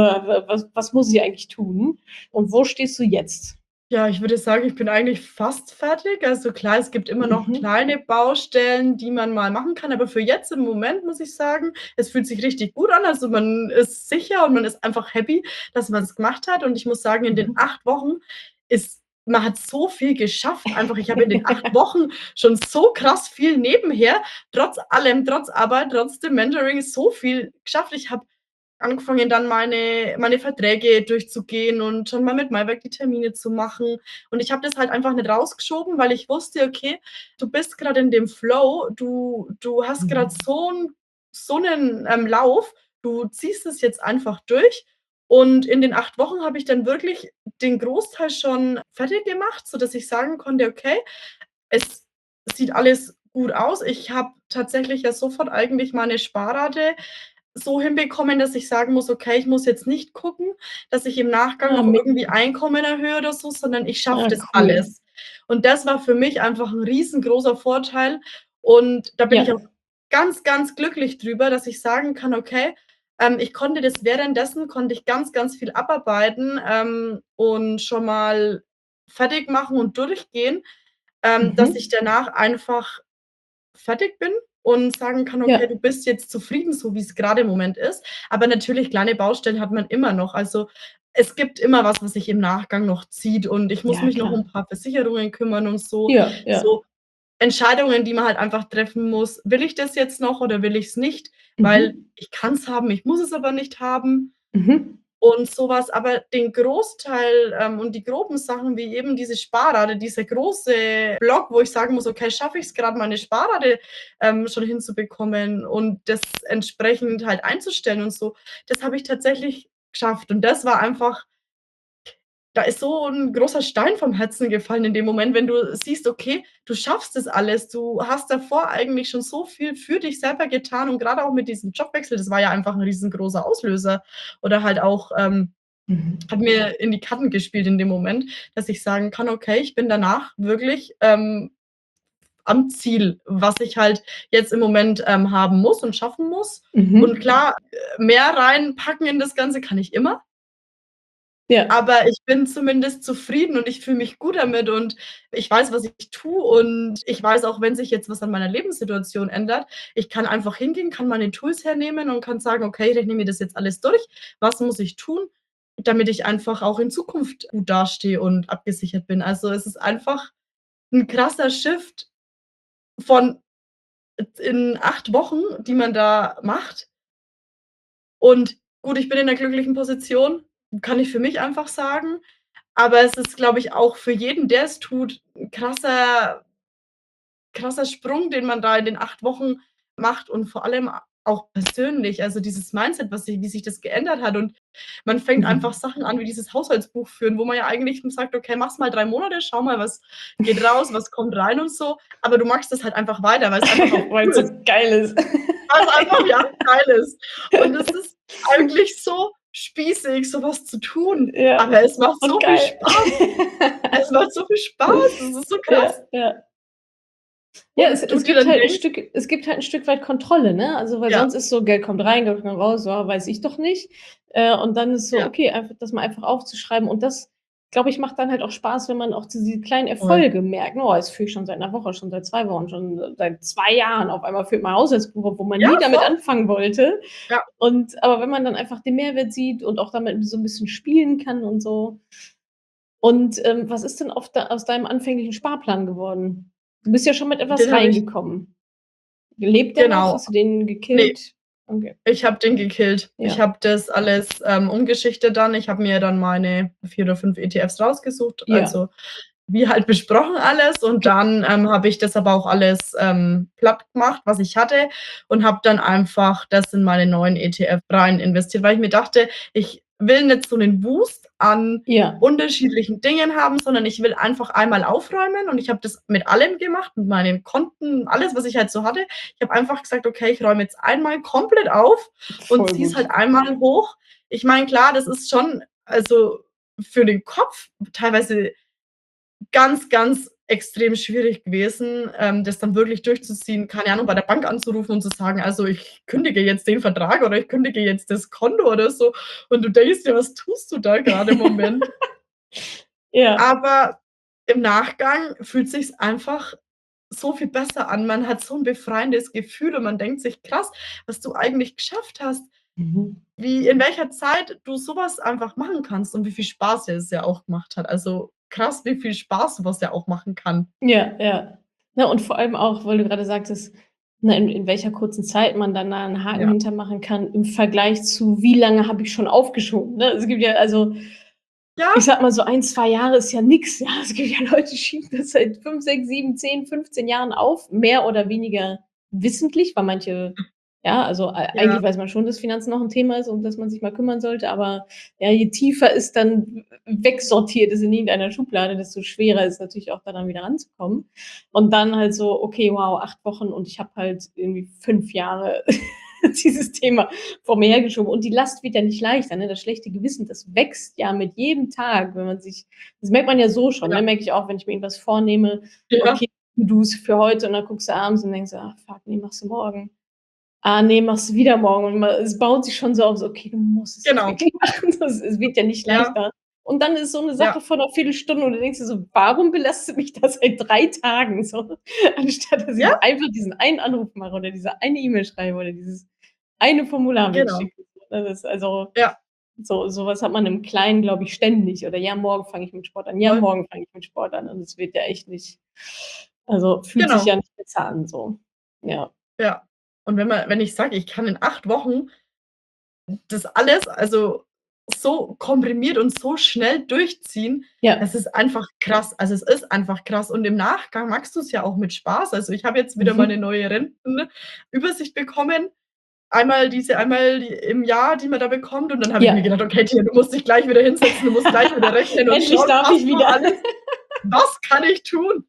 was muss ich eigentlich tun? Und wo stehst du jetzt? Ja, ich würde sagen, ich bin eigentlich fast fertig. Also klar, es gibt immer noch Mhm. kleine Baustellen, die man mal machen kann, aber für jetzt im Moment muss ich sagen, es fühlt sich richtig gut an. Also, man ist sicher und man ist einfach happy, dass man's gemacht hat. Und ich muss sagen, in den Mhm. 8 Wochen ist man hat so viel geschafft. Einfach, ich habe in den 8 Wochen schon so krass viel nebenher, trotz allem, trotz Arbeit, trotz dem Mentoring so viel geschafft. Ich habe angefangen, dann meine Verträge durchzugehen und schon mal mit Maiwerk die Termine zu machen. Und ich habe das halt einfach nicht rausgeschoben, weil ich wusste: „Okay, du bist grad in dem Flow, du hast grad Mhm. so 'nen, Lauf, du ziehst es jetzt einfach durch.“ Und in den 8 Wochen habe ich dann wirklich den Großteil schon fertig gemacht, sodass ich sagen konnte: „Okay, es sieht alles gut aus.“ Ich habe tatsächlich ja sofort eigentlich meine Sparrate so hinbekommen, dass ich sagen muss: „Okay, ich muss jetzt nicht gucken, dass ich im Nachgang Ah, noch me irgendwie Einkommen erhöhe oder so, sondern ich schaffe ah, das cool. alles.“ Und das war für mich einfach 'n riesengroßer Vorteil und da bin ich auch Ja. ganz, ganz glücklich drüber, dass ich sagen kann: „Okay, ich konnte das währenddessen konnte ich ganz, ganz viel abarbeiten, und schon mal fertig machen und durchgehen, dass ich Mhm. danach einfach fertig bin und sagen kann: „Okay, Ja. du bist jetzt zufrieden, so wie's grade im Moment ist.“ Aber natürlich, kleine Baustellen hat man immer noch. Also, es gibt immer was, was sich im Nachgang noch zieht und ich muss Ja, mich noch klar. um paar Versicherungen kümmern und so. Ja, ja. So Entscheidungen, die man halt einfach treffen muss. Will ich das jetzt noch oder will ich's nicht? Weil Mhm. ich kann's haben, ich muss es aber nicht haben. Mhm. Und so was, aber den Großteil, und die groben Sachen wie eben diese Sparrate, dieser große Block, wo ich sagen muss: „Okay, schaffe ich's grad, meine Sparrate, schon hinzubekommen und das entsprechend halt einzustellen und so“, das habe ich tatsächlich geschafft. Und das war einfach da ist so 'n großer Stein vom Herzen gefallen in dem Moment, wenn du siehst, okay, du schaffst das alles. Du hast davor eigentlich schon so viel für dich selber getan und grade auch mit diesem Jobwechsel, das war ja einfach 'n riesengroßer Auslöser oder halt auch, Mhm. hat mir in die Karten gespielt in dem Moment, dass ich sagen kann: „Okay, ich bin danach wirklich, am Ziel, was ich halt jetzt im Moment, haben muss und schaffen muss.“ Und Mhm. klar, mehr reinpacken in das Ganze kann ich immer, Ja. aber ich bin zumindest zufrieden und ich fühle mich gut damit und ich weiß, was ich tue und ich weiß auch, wenn sich jetzt was an meiner Lebenssituation ändert, ich kann einfach hingehen, kann meine Tools hernehmen und kann sagen: „Okay, ich rechne mir das jetzt alles durch. Was muss ich tun, damit ich einfach auch in Zukunft gut dastehe und abgesichert bin?“ Also, es ist einfach 'n krasser Shift von in 8 Wochen, die man da macht. Und gut, ich bin in 'ner glücklichen Position, kann ich für mich einfach sagen. Aber es ist, glaube ich, auch für jeden, der es tut, 'n krasser Sprung, den man da in den 8 Wochen macht und vor allem auch persönlich. Also, dieses Mindset, was sich wie sich das geändert hat und man fängt einfach Mhm. Sachen an wie dieses Haushaltsbuch führen, wo man ja eigentlich nur sagt: „Okay, mach's mal 3 Monate, schau mal, was geht raus, was kommt rein und so.“ Aber du machst das halt einfach weiter, weil's einfach auch cool Weil's so ist. geil ist. was einfach ja geil ist. Und es ist eigentlich so spießig, so was zu tun, Ja, aber es macht und so viel geil. Spaß. Es macht so viel Spaß. Das ist so Ja, krass. ja. Ja, Und du es dir gibt dann halt 'n denkst Stück es gibt halt 'n Stück weit Kontrolle, ne? Also, weil ja, sonst ist so Geld kommt rein, Geld kommt raus, ja, weiß ich doch nicht. Und dann ist so, ja, okay, einfach das mal einfach aufzuschreiben und das, glaube ich, macht dann halt auch Spaß, wenn man auch diese kleinen voll. Erfolge merkt, ne: „Oh, das führe ich schon seit 'ner Woche, schon seit 2 Wochen, schon seit 2 Jahren. Auf einmal führt man Haushaltsbuch, obwohl man Ja, nie damit voll. anfangen wollte." Ja, Aber wenn man dann einfach den Mehrwert sieht und auch damit so 'n bisschen spielen kann und so. Und, was ist denn aus deinem anfänglichen Sparplan geworden? Du bist ja schon mit etwas den habe ich reingekommen. Lebt der noch? genau. Hast du den Ne, gekillt? Okay, ich habe den gekillt. Ich ja. habe das alles, umgeschichtet dann. Ich habe mir dann meine 4 oder 5 ETFs rausgesucht, Ja. also wie halt besprochen alles und Ge dann, habe ich das aber auch alles, platt gemacht, was ich hatte und habe dann einfach das in meine neuen ETF rein investiert, weil ich mir dachte, ich will nicht so 'nen Wust an Ja. unterschiedlichen Dingen haben, sondern ich will einfach einmal aufräumen und ich habe das mit allem gemacht, mit meinen Konten, alles, was ich halt so hatte. Ich habe einfach gesagt: „Okay, ich räume jetzt einmal komplett auf und Voll ziehe es gut. halt einmal hoch.“ Ich meine, klar, das ist schon also, für den Kopf teilweise ganz, ganz extrem schwierig gewesen, das dann wirklich durchzuziehen, keine Ahnung, bei der Bank anzurufen und zu sagen: „Also, ich kündige jetzt den Vertrag oder ich kündige jetzt das Konto“ oder so. Und du denkst dir: „Was tust du da grade im Moment?“ Ja. Aber im Nachgang fühlt sich's einfach so viel besser an. Man hat so 'n befreiendes Gefühl und man denkt sich: „Krass, was du eigentlich geschafft hast, Mhm. wie in welcher Zeit du so was einfach machen kannst und wie viel Spaß dir es ja auch gemacht hat.“ Also, krass, wie viel Spaß so was ja auch machen kann. Ja, ja. Na, und vor allem auch, weil du grade sagtest, ne, in welcher kurzen Zeit man dann da 'n Haken Ja. hinter machen kann im Vergleich zu: „Wie lange habe ich schon aufgeschoben", ne? Es gibt ja also, Ja, ich sage mal so 1, 2 Jahre ist ja nix, ja? Es gibt ja Leute, die schieben das seit 5, 6, 7, 10, 15 Jahren auf, mehr oder weniger wissentlich, weil manche ja, also, ja, eigentlich weiß man schon, dass Finanzen noch 'n Thema ist, um das man sich mal kümmern sollte, aber ja, je tiefer es dann wegsortiert ist in irgendeiner Schublade, desto schwerer ist natürlich auch da dann wieder ranzukommen. Und dann halt so: „Okay, wow, 8 Wochen und ich habe halt irgendwie 5 Jahre dieses Thema vor mir hergeschoben." Und die Last wird ja nicht leichter, ne? Das schlechte Gewissen, das wächst ja mit jedem Tag, wenn man sich das merkt man ja so schon, ja, ne? Merke ich auch, wenn ich mir irgendwas vornehme, ja, okay, To-dos für heute und dann guckst du abends und denkst: „Ach fuck, ne, machst du morgen. Ah, ne, machst du wieder morgen." Und es baut sich schon so auf, so: „Okay, du musst es jetzt genau. wirklich machen." Es wird ja nicht Ja, leichter. Und dann ist so 'ne ja, Sache von 'ner Viertelstunde und du denkst dir so: „Warum belastet mich das seit 3 Tagen so, anstatt dass ja, ich einfach diesen einen Anruf mache oder diese eine E-Mail schreibe oder dieses eine Formular genau. wegschicke." Ne, das also Ja, so was hat man im Kleinen, glaube ich, ständig. Oder: „Ja, morgen fange ich mit Sport an. Ja, voll. morgen fange ich mit Sport an." Und es wird ja echt nicht also, fühlt sich Genau, ja nicht besser an so. Ja. ja. Und wenn ich sage, ich kann in 8 Wochen das alles, also, so komprimiert und so schnell durchziehen, Ja. das ist einfach krass. Also, es ist einfach krass und im Nachgang machst du's ja auch mit Spaß. Also, ich habe jetzt wieder meine Mhm. neue Rentenübersicht bekommen. Einmal im Jahr, die man da bekommt und dann habe ich mir Ja. gedacht: „Okay, Tina, du musst dich gleich wieder hinsetzen, du musst gleich wieder rechnen und Endlich schauen, darf passt ich noch wieder. alles? Was kann ich tun?“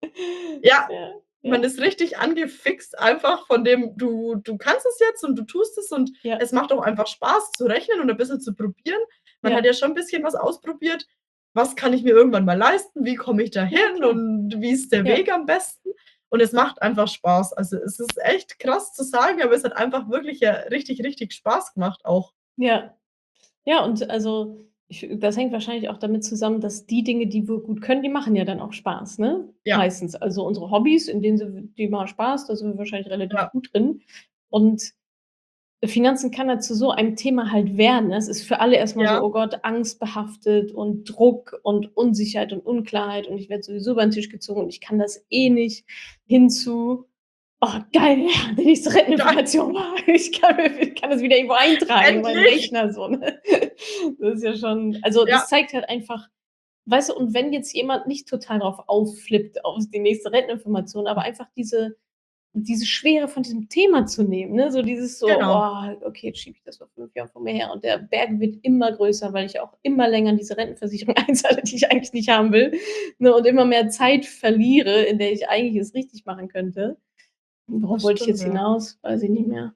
Ja, Ja, man ja, ist richtig angefixt einfach von dem, du kannst es jetzt und du tust es und ja, es macht auch einfach Spaß zu rechnen und 'n bisschen zu probieren. Man hat ja, ja schon 'n bisschen was ausprobiert. Was kann ich mir irgendwann mal leisten? Wie komme ich ja, dahin klar. und wie ist der Ja, Weg am besten? Und es macht einfach Spaß. Also, es ist echt krass zu sagen, aber es hat einfach wirklich ja richtig, richtig Spaß gemacht auch. ja. Ja, und also, das hängt wahrscheinlich auch damit zusammen, dass die Dinge, die wir gut können, die machen ja dann auch Spaß, ne? Ja, Meistens. Also, unsere Hobbys, in denen die machen Spaß, da sind wir wahrscheinlich relativ ja, gut drin. Und Finanzen kann halt zu so einem Thema halt werden, ne? Es ist für alle erst mal so: ja, „Oh Gott, angstbehaftet und Druck und Unsicherheit und Unklarheit und ich werde sowieso über 'n Tisch gezogen und ich kann das eh nicht." Hin zu: „Oh geil, ja, die nächste geil, Renteninformation. Ich kann das wieder irgendwo eintragen in meinen endlich! Rechner", so, ne? Das ist ja schon also, Ja, das zeigt halt einfach weißt du, und wenn jetzt jemand nicht total drauf ausflippt auf die nächste Renteninformation, aber einfach diese Schwere von diesem Thema zu nehmen, ne? So dieses so: genau. „Oh, okay, jetzt schiebe ich das vor 5 Jahren vor mir her und der Berg wird immer größer, weil ich auch immer länger in diese Rentenversicherung einzahle, die ich eigentlich nicht haben will, ne, und immer mehr Zeit verliere, in der ich eigentlich es richtig machen könnte." Worauf Das wollte ich stimmt, jetzt ja. hinaus? Weiß ich nicht mehr.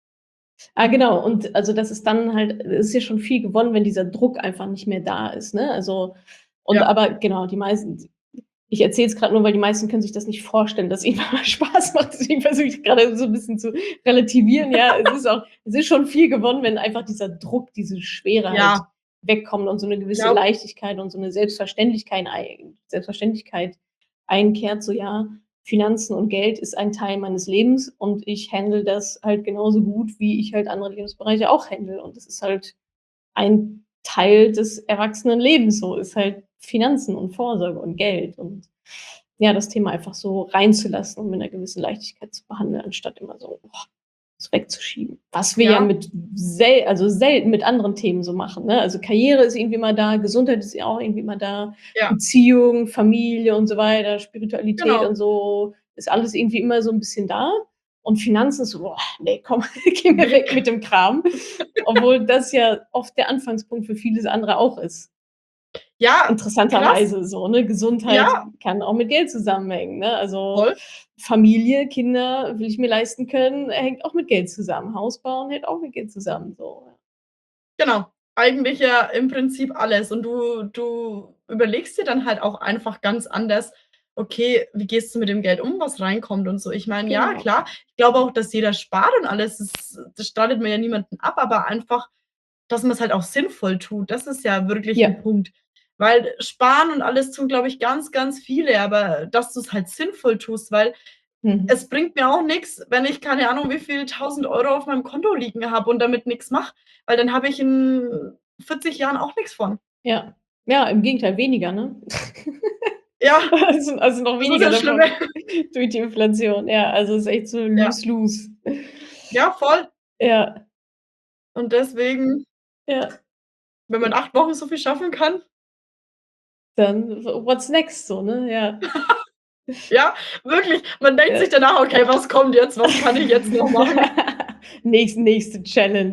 Ah, genau. Und also, das ist dann halt es ist ja schon viel gewonnen, wenn dieser Druck einfach nicht mehr da ist, ne? Also und Ja. aber genau, die meisten ich erzähle es grad nur, weil die meisten können sich das nicht vorstellen, dass ihnen mal Spaß macht. Deswegen versuche ich grade so 'n bisschen zu relativieren. Ja, es ist schon viel gewonnen, wenn einfach dieser Druck, diese Schwere halt Ja, wegkommt und so 'ne ich gewisse glaube Leichtigkeit und so 'ne Selbstverständlichkeit einkehrt, so: „Ja, Finanzen und Geld ist ein Teil meines Lebens und ich handle das halt genauso gut, wie ich halt andere Lebensbereiche auch handle.“ Und das ist halt ein Teil des Erwachsenenlebens so, ist halt Finanzen und Vorsorge und Geld und ja, das Thema einfach so reinzulassen und mit 'ner gewissen Leichtigkeit zu behandeln, anstatt immer so, es wegzuschieben. Was wir ja ja, mit selten mit anderen Themen so machen, ne? Also, Karriere ist irgendwie immer da, Gesundheit ist ja auch irgendwie immer da, ja, Beziehung, Familie und so weiter, Spiritualität genau. und so, ist alles irgendwie immer so 'n bisschen da. Und Finanzen ist so: „Boah, ne, komm, geh mir weg Weg. mit dem Kram.“ Obwohl das ja oft der Anfangspunkt für vieles andere auch ist. Ja, krass. Interessanterweise so, ne? Ja, Gesundheit kann auch mit Geld zusammenhängen, ne? Also, voll. Familie, Kinder will ich mir leisten können, hängt auch mit Geld zusammen. Haus bauen hängt auch mit Geld zusammen, so. Genau. Eigentlich ja im Prinzip alles. Und du überlegst dir dann halt auch einfach ganz anders: „Okay, wie gehst du mit dem Geld um, was reinkommt und so?“ Ich meine, ja, Genau. klar, ich glaube auch, dass jeder spart und alles, das streitet man ja niemanden ab, aber einfach, dass man's halt auch sinnvoll tut, das ist ja wirklich 'n Ja. Punkt. Weil sparen und alles tun, glaube ich, ganz, ganz viele, aber dass du's halt sinnvoll tust, weil Mhm. es bringt mir auch nix, wenn ich keine Ahnung, wie viel 1.000 € auf meinem Konto liegen habe und damit nix mache, weil dann habe ich in 40 Jahren auch nix von. Ja. Ja, im Gegenteil, weniger, ne? Ja, Also, noch das ist weniger das Schlimme. davon durch die Inflation. Ja, also, ist echt so Ja. lose-lose. Ja, voll. Ja, Und deswegen, ja. wenn man in 8 Wochen so viel schaffen kann, Dann what's next so, ne? Ja. ja, wirklich, man denkt sich Ja. danach: „Okay, was kommt jetzt? Was kann ich jetzt noch machen?“ Nächste Challenge.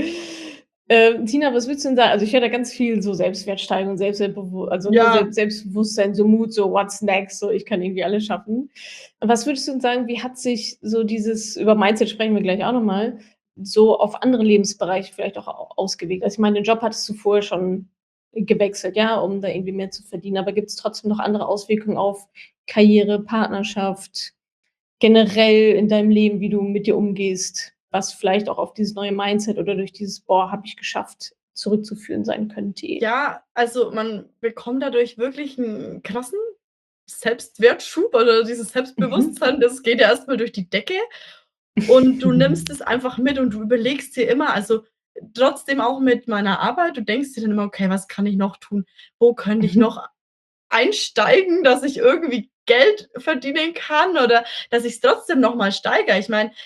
Tina, was würdest du denn sagen? Also, ich höre da ganz viel so Selbstwertsteigerung, also, ne, Ja, Selbstbewusstsein, so Mut, so what's next, so ich kann irgendwie alles schaffen. Was würdest du denn sagen, wie hat sich so dieses über Mindset sprechen wir gleich auch noch mal, so auf andere Lebensbereiche vielleicht auch ausgewirkt? Also, ich meine, den Job hattest du vorher schon gewechselt, ja, um da irgendwie mehr zu verdienen, aber gibt's trotzdem noch andere Auswirkungen auf Karriere, Partnerschaft, generell in deinem Leben, wie du mit dir umgehst, was vielleicht auch auf dieses neue Mindset oder durch dieses: „Boah, habe ich geschafft“, zurückzuführen sein könnte? ja, also, man bekommt dadurch wirklich 'n krassen Selbstwertschub oder dieses Mhm. Selbstbewusstsein, das geht ja erst mal durch die Decke. Und du nimmst es einfach mit und du überlegst dir immer, also, trotzdem auch mit meiner Arbeit, du denkst dir dann immer: „Okay, was kann ich noch tun? Wo könnte ich Mhm. noch einsteigen, dass ich irgendwie Geld verdienen kann oder dass ich's trotzdem noch mal steigere?“ Ich meine,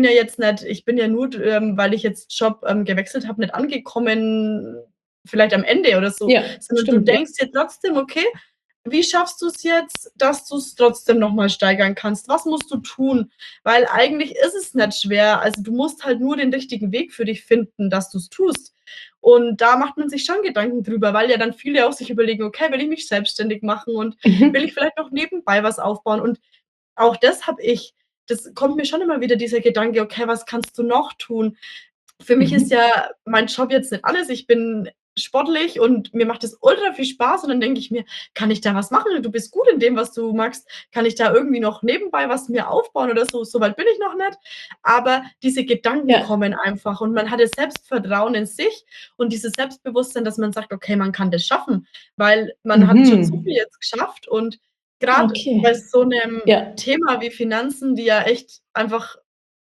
ich bin ja nur, weil ich jetzt Job, gewechselt habe, nicht angekommen, vielleicht am Ende oder so, Ja, sondern du stimmt, ja. denkst dir trotzdem: „Okay, wie schaffst du's jetzt, dass du's trotzdem noch mal steigern kannst? Was musst du tun?“ Weil eigentlich ist es nicht schwer. Also, du musst halt nur den richtigen Weg für dich finden, dass du's tust. Und da macht man sich schon Gedanken drüber, weil ja dann viele auch sich überlegen: „Okay, will ich mich selbstständig machen und will Mhm. ich vielleicht noch nebenbei was aufbauen?“ Und auch das habe ich. Das kommt mir schon immer wieder dieser Gedanke: „Okay, was kannst du noch tun?“ Für mich ist Mhm. ja mein Job jetzt nicht alles. Ich bin sportlich und mir macht es ultra viel Spaß und dann denke ich mir: „Kann ich da was machen? Du bist gut in dem, was du magst. Kann ich da irgendwie noch nebenbei was mir aufbauen oder so?“ So weit bin ich noch nicht. Aber diese Gedanken Ja. kommen einfach und man hat das Selbstvertrauen in sich und dieses Selbstbewusstsein, dass man sagt: „Okay, man kann das schaffen“, weil man hat schon so Mhm. viel jetzt geschafft und grad bei Okay. so 'nem Ja. Thema wie Finanzen, die ja echt einfach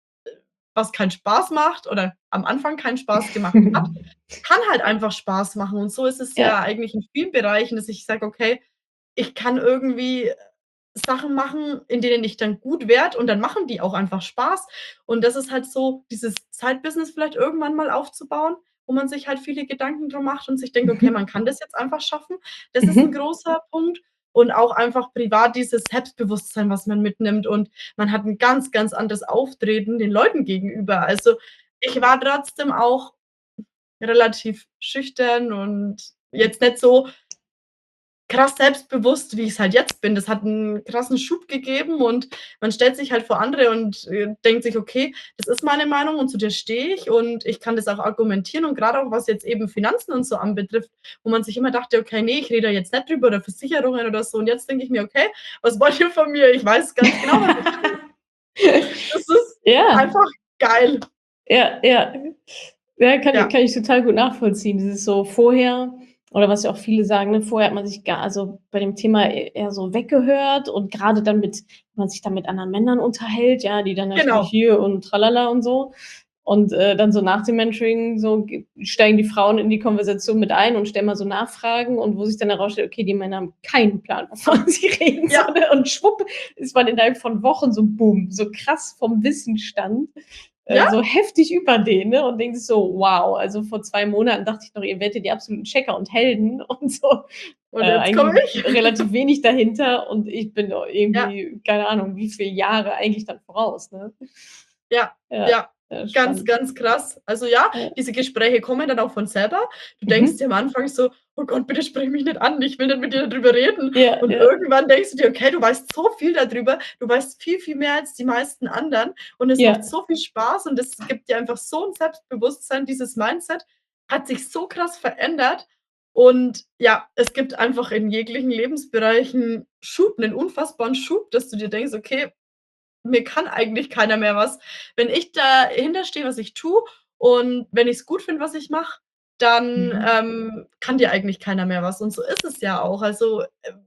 was keinen Spaß macht oder am Anfang keinen Spaß gemacht hat, kann halt einfach Spaß machen. Und so ist es ja Ja. eigentlich in vielen Bereichen, dass ich sage: „Okay, ich kann irgendwie Sachen machen, in denen ich dann gut werde und dann machen die auch einfach Spaß.“ Und das ist halt so dieses Side-Business vielleicht irgendwann mal aufzubauen, wo man sich halt viele Gedanken drum macht und sich denkt: „Okay, Mhm. man kann das jetzt einfach schaffen.“ Das ist 'n Mhm. großer Punkt und auch einfach privat dieses Selbstbewusstsein, was man mitnimmt und man hat 'n ganz, ganz anderes Auftreten den Leuten gegenüber. Also, ich war trotzdem auch relativ schüchtern und jetzt nicht so krass selbstbewusst, wie ich's halt jetzt bin. Das hat 'n krassen Schub gegeben und man stellt sich halt vor andere und, denkt sich: „Okay, das ist meine Meinung und zu der stehe ich und ich kann das auch argumentieren.“ Und grade auch, was jetzt eben Finanzen und so anbetrifft, wo man sich immer dachte: „Okay, ne, ich rede da jetzt nicht drüber oder Versicherungen oder so.“ Und jetzt denke ich mir: „Okay, was wollt ihr von mir? Ich weiß ganz genau, was ich will.“ Das ist Ja, einfach geil. ja, ja. Ja, Ja, kann ich total gut nachvollziehen. Dieses so vorher oder was ja auch viele sagen, ne, vorher hat man sich gar also, bei dem Thema eher so weggehört und grade dann mit wenn man sich dann mit anderen Männern unterhält, ja, die dann natürlich genau. hier und tralala und so. Und, dann so nach dem Mentoring so steigen die Frauen in die Konversation mit ein und stellen mal so Nachfragen und wo sich dann herausstellt, okay, die Männer haben keinen Plan, wovon sie reden, so, Ja, ne? Und schwupp ist man innerhalb von Wochen so boom, so krass vom Wissensstand, ja, so heftig über den, ne? Und denkt sich so: „Wow, also vor 2 Monaten dachte ich noch, ihr werdet die absoluten Checker und Helden und so, und jetzt komme eigentlich ich. relativ wenig dahinter und ich bin doch Ja. irgendwie, keine Ahnung, wie viele Jahre eigentlich dann voraus“, ne? Ja, Ja, ja, ja, ganz, spannend. ganz krass. Also, ja, Ja. diese Gespräche kommen dann auch von selber. Du denkst Mhm. dir am Anfang so: „Oh Gott, bitte sprich mich nicht an, ich will nicht mit dir darüber reden.“ Ja, Und ja, irgendwann denkst du dir: „Okay, du weißt so viel dadrüber. Du weißt viel, viel mehr als die meisten anderen und es macht ja. so viel Spaß und es gibt dir einfach so 'n Selbstbewusstsein.“ Dieses Mindset hat sich so krass verändert und ja, es gibt einfach in jeglichen Lebensbereichen Schub, 'nen unfassbaren Schub, dass du dir denkst: „Okay, mir kann eigentlich keiner mehr was. Wenn ich dahinter stehe, was ich tue und wenn ich's gut finde, was ich mache, dann, Mhm. kann dir eigentlich keiner mehr was.“ Und so ist es ja auch. Also,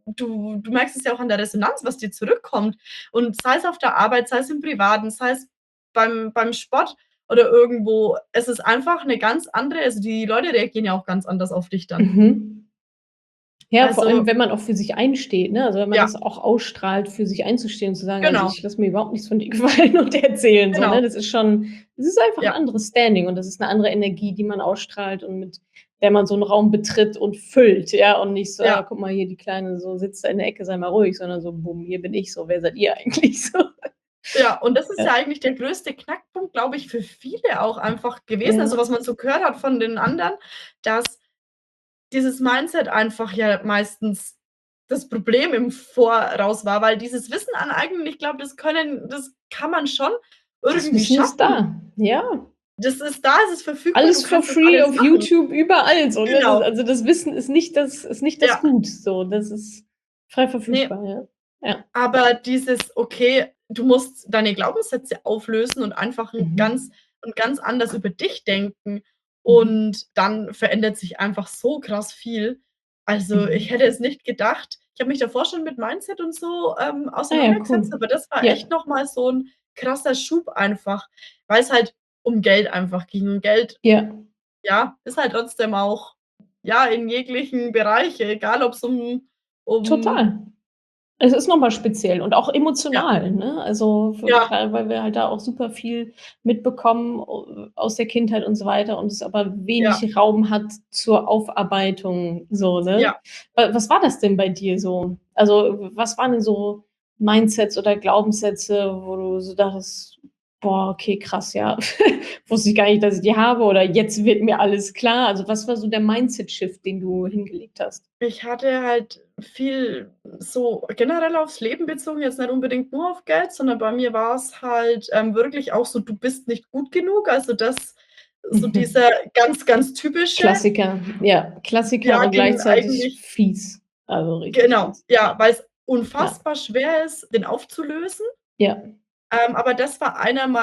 du merkst es ja auch an der Resonanz, was dir zurückkommt. Und sei es auf der Arbeit, sei es im Privaten, sei es beim Sport oder irgendwo. Es ist einfach 'ne ganz andere also, die Leute reagieren ja auch ganz anders auf dich dann. Mhm. Ja, vor allem, Also wenn man auch für sich einsteht, ne? Also, wenn man ja, das auch ausstrahlt, für sich einzustehen und zu sagen: „Also, genau, ich lasse mir überhaupt nichts von dir gefallen und erzählen“, so, ne? genau. Das ist einfach 'n Ja, anderes Standing und das ist 'ne andere Energie, die man ausstrahlt und mit der man so 'n Raum betritt und füllt, ja? Und nicht so: „Ah, ja. guck mal hier, die Kleine so sitzt da in der Ecke, sei mal ruhig“, sondern so: „Bumm, hier bin ich so, wer seid ihr eigentlich?“ So. Ja, und das ist Ja, ja eigentlich der größte Knackpunkt, glaube ich, für viele auch einfach gewesen. Also, ja. was man so gehört hat von den anderen, dass dieses Mindset einfach ja meistens das Problem im Voraus war, weil dieses Wissen aneignen, ich glaube, das kann man schon Das irgendwie Wissen ist schaffen. da. Ja. Das ist da, es ist verfügbar, du Alles for kannst das free alles auf machen. YouTube, überall so, ne? Genau, Das Wissen ist nicht das ja. Gut, so. Das ist frei Ne, verfügbar, ja. Ja. aber dieses, okay, du musst deine Glaubenssätze auflösen und einfach 'n Mhm. ganz anders über dich denken Mhm. und dann verändert sich einfach so krass viel. Also, ich Mhm. hätte es nicht gedacht. Ich habe mich davor schon mit Mindset und so, Ah ja, auseinandergesetzt, cool. aber das war Ja. echt noch mal so 'n krasser Schub einfach, weil's halt um Geld einfach ging und Geld, Ja, ja, ist halt trotzdem auch, ja, in jeglichen Bereiche, egal ob's um total. Es ist noch mal speziell und auch ja, emotional, ne? Also, v ja, grade weil wir halt da auch super viel mitbekommen, aus der Kindheit und so weiter und es aber ja, wenig Raum hat zur Aufarbeitung so, ne? ja. Was war das denn bei dir so? Also, was waren denn so Mindsets oder Glaubenssätze, wo du so dachtest: „Boah, okay, krass, ja. Wusste ich gar nicht, dass ich die habe“ oder „jetzt wird mir alles klar.“ Also, was war so der Mindset-Shift, den du hingelegt hast? Ich hatte halt viel so generell aufs Leben bezogen, jetzt nicht unbedingt nur auf Geld, sondern bei mir war's halt, wirklich auch so: „Du bist nicht gut genug.“ Also, das so Mhm. dieser ganz, ganz typische, Klassiker, ja. Klassiker, ja, aber ging gleichzeitig eigentlich fies. Also, richtig genau, fies. ja, Ja, weil's ja, unfassbar schwer ist, den aufzulösen. ja. Aber das war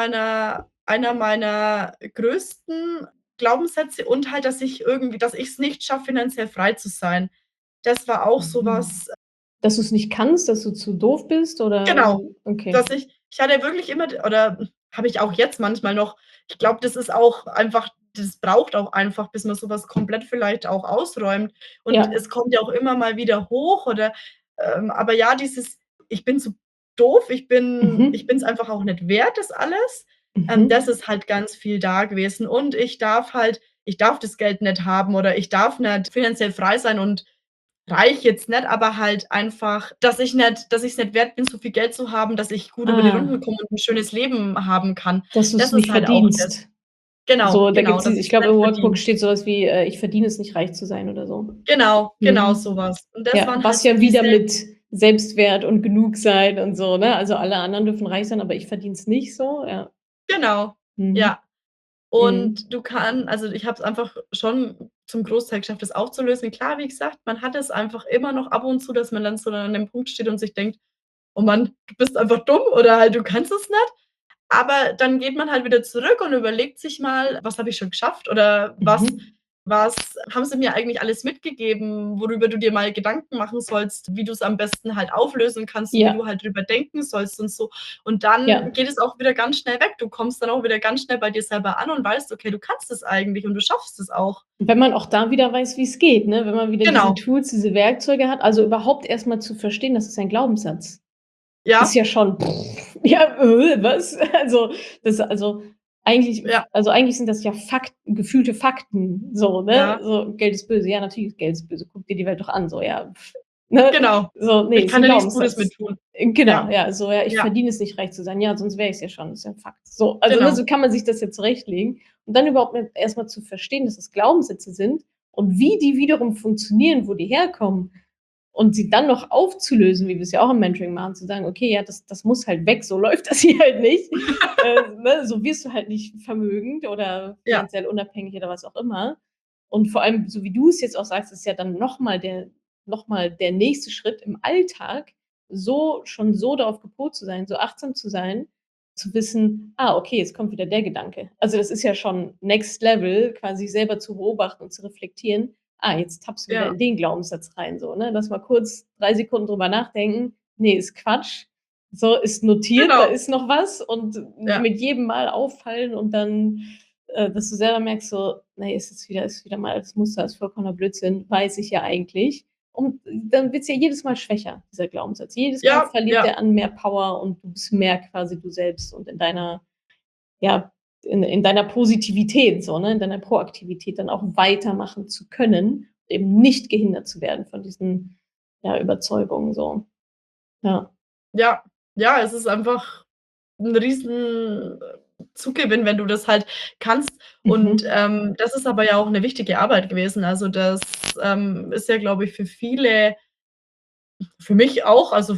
einer meiner größten Glaubenssätze und halt, dass ich's nicht schaffe, finanziell frei zu sein. Das war auch so Mhm. was. Dass du's nicht kannst, dass du zu doof bist oder Genau, okay. dass ich hatte wirklich immer oder habe ich auch jetzt manchmal noch. Ich glaube, das ist auch einfach, das braucht auch einfach, bis man so was komplett vielleicht auch ausräumt. Und Ja. es kommt ja auch immer mal wieder hoch oder, aber ja, dieses: „Ich bin zu doof, ich Mhm. bin's einfach auch nicht wert, das alles.“ Das Mhm. ist halt ganz viel da gewesen. Und ich darf das Geld nicht haben oder ich darf nicht finanziell frei sein und reich jetzt nicht, aber halt einfach, dass ich's nicht wert bin, so viel Geld zu haben, dass ich gut über die Ah, Runden komme und 'n schönes Leben haben kann. dass du's Das nicht ist halt auch das. verdienst. Genau, So, da genau, gibt's dass die ich ich's glaube, nicht im Workbook verdiene. steht so was wie, „Ich verdiene es nicht, reich zu sein" oder so. Genau, genau so Mhm. was. Und das Ja, waren halt was so ja wieder diese mit Selbstwert und genug sein und so, ne? Also, alle anderen dürfen reich sein, aber ich verdiene es nicht so, ja. genau, Mhm. ja. Und Mhm. du also, ich habe es einfach schon zum Großteil geschafft, das aufzulösen. Klar, wie gesagt, man hat es einfach immer noch ab und zu, dass man dann so an dem Punkt steht und sich denkt: „Oh Mann, du bist einfach dumm“ oder halt: „Du kannst es nicht.“ Aber dann geht man halt wieder zurück und überlegt sich mal: „Was habe ich schon geschafft oder was Mhm. was haben sie mir eigentlich alles mitgegeben, worüber du dir mal Gedanken machen sollst, wie du's am besten halt auflösen kannst und wie Ja, du halt drüber denken sollst und so.“ Und dann ja. geht es auch wieder ganz schnell weg. Du kommst dann auch wieder ganz schnell bei dir selber an und weißt: „Okay, du kannst es eigentlich und du schaffst es auch.“ Wenn man auch da wieder weiß, wie's geht, ne? Wenn man wieder diese Genau. Tools, diese Werkzeuge hat, also, überhaupt erst mal zu verstehen, das ist ein Glaubenssatz. Ist Ja, ja schon ja, was? Also, ja, eigentlich sind das ja gefühlte Fakten, so, ne? ja, So, Geld ist böse. Ja, natürlich ist Geld ist böse. Guck dir die Welt doch an, so, ja, ne? genau. So, ne, Ich ist kann 'n da nichts Gutes mit Glaubenssatz. tun. Genau, Ja, ja, so, ja, ich ja, verdiene es nicht, reich zu sein. Ja, sonst wäre ich's ja schon, ist ja 'n Fakt. So, also, ne, genau. so kann man sich das ja zurechtlegen und dann überhaupt erst mal zu verstehen, dass es Glaubenssätze sind und wie die wiederum funktionieren, wo die herkommen und sie dann noch aufzulösen, wie wir's ja auch im Mentoring machen, zu sagen: „Okay, ja, das muss halt weg, so läuft das hier halt nicht." Ne, so wirst du halt nicht vermögend oder Ja, finanziell unabhängig oder was auch immer. Und vor allem, so wie du's jetzt auch sagst, ist ja dann noch mal der nächste Schritt im Alltag, so darauf gepolt zu sein, so achtsam zu sein, zu wissen: „Ah, okay, jetzt kommt wieder der Gedanke." Also, das ist ja schon Next Level, quasi sich selber zu beobachten und zu reflektieren: „Ah, jetzt tappst du wieder ja, in den Glaubenssatz rein", so, ne? Lass mal kurz 3 Sekunden drüber nachdenken. Ne, ist Quatsch. So, ist notiert, da genau. ist noch was und Ja, mit jedem Mal auffallen und dann, dass du selber merkst so: „Ne, ist wieder mal das Muster, ist vollkommener Blödsinn, weiß ich ja eigentlich." Und dann wird's ja jedes Mal schwächer, dieser Glaubenssatz. Jedes Mal ja, verliert ja. der an mehr Power und du bist mehr quasi du selbst und in deiner ja, in deiner Positivität so, ne, in deiner Proaktivität dann auch weitermachen zu können, eben nicht gehindert zu werden von diesen, ja, Überzeugungen so. Ja. Ja, ja, es ist einfach 'n riesen Zugewinn, wenn du das halt kannst. Und, Mhm. das ist aber ja auch 'ne wichtige Arbeit gewesen. Also, das, ist ja, glaube ich, für viele für mich auch, also,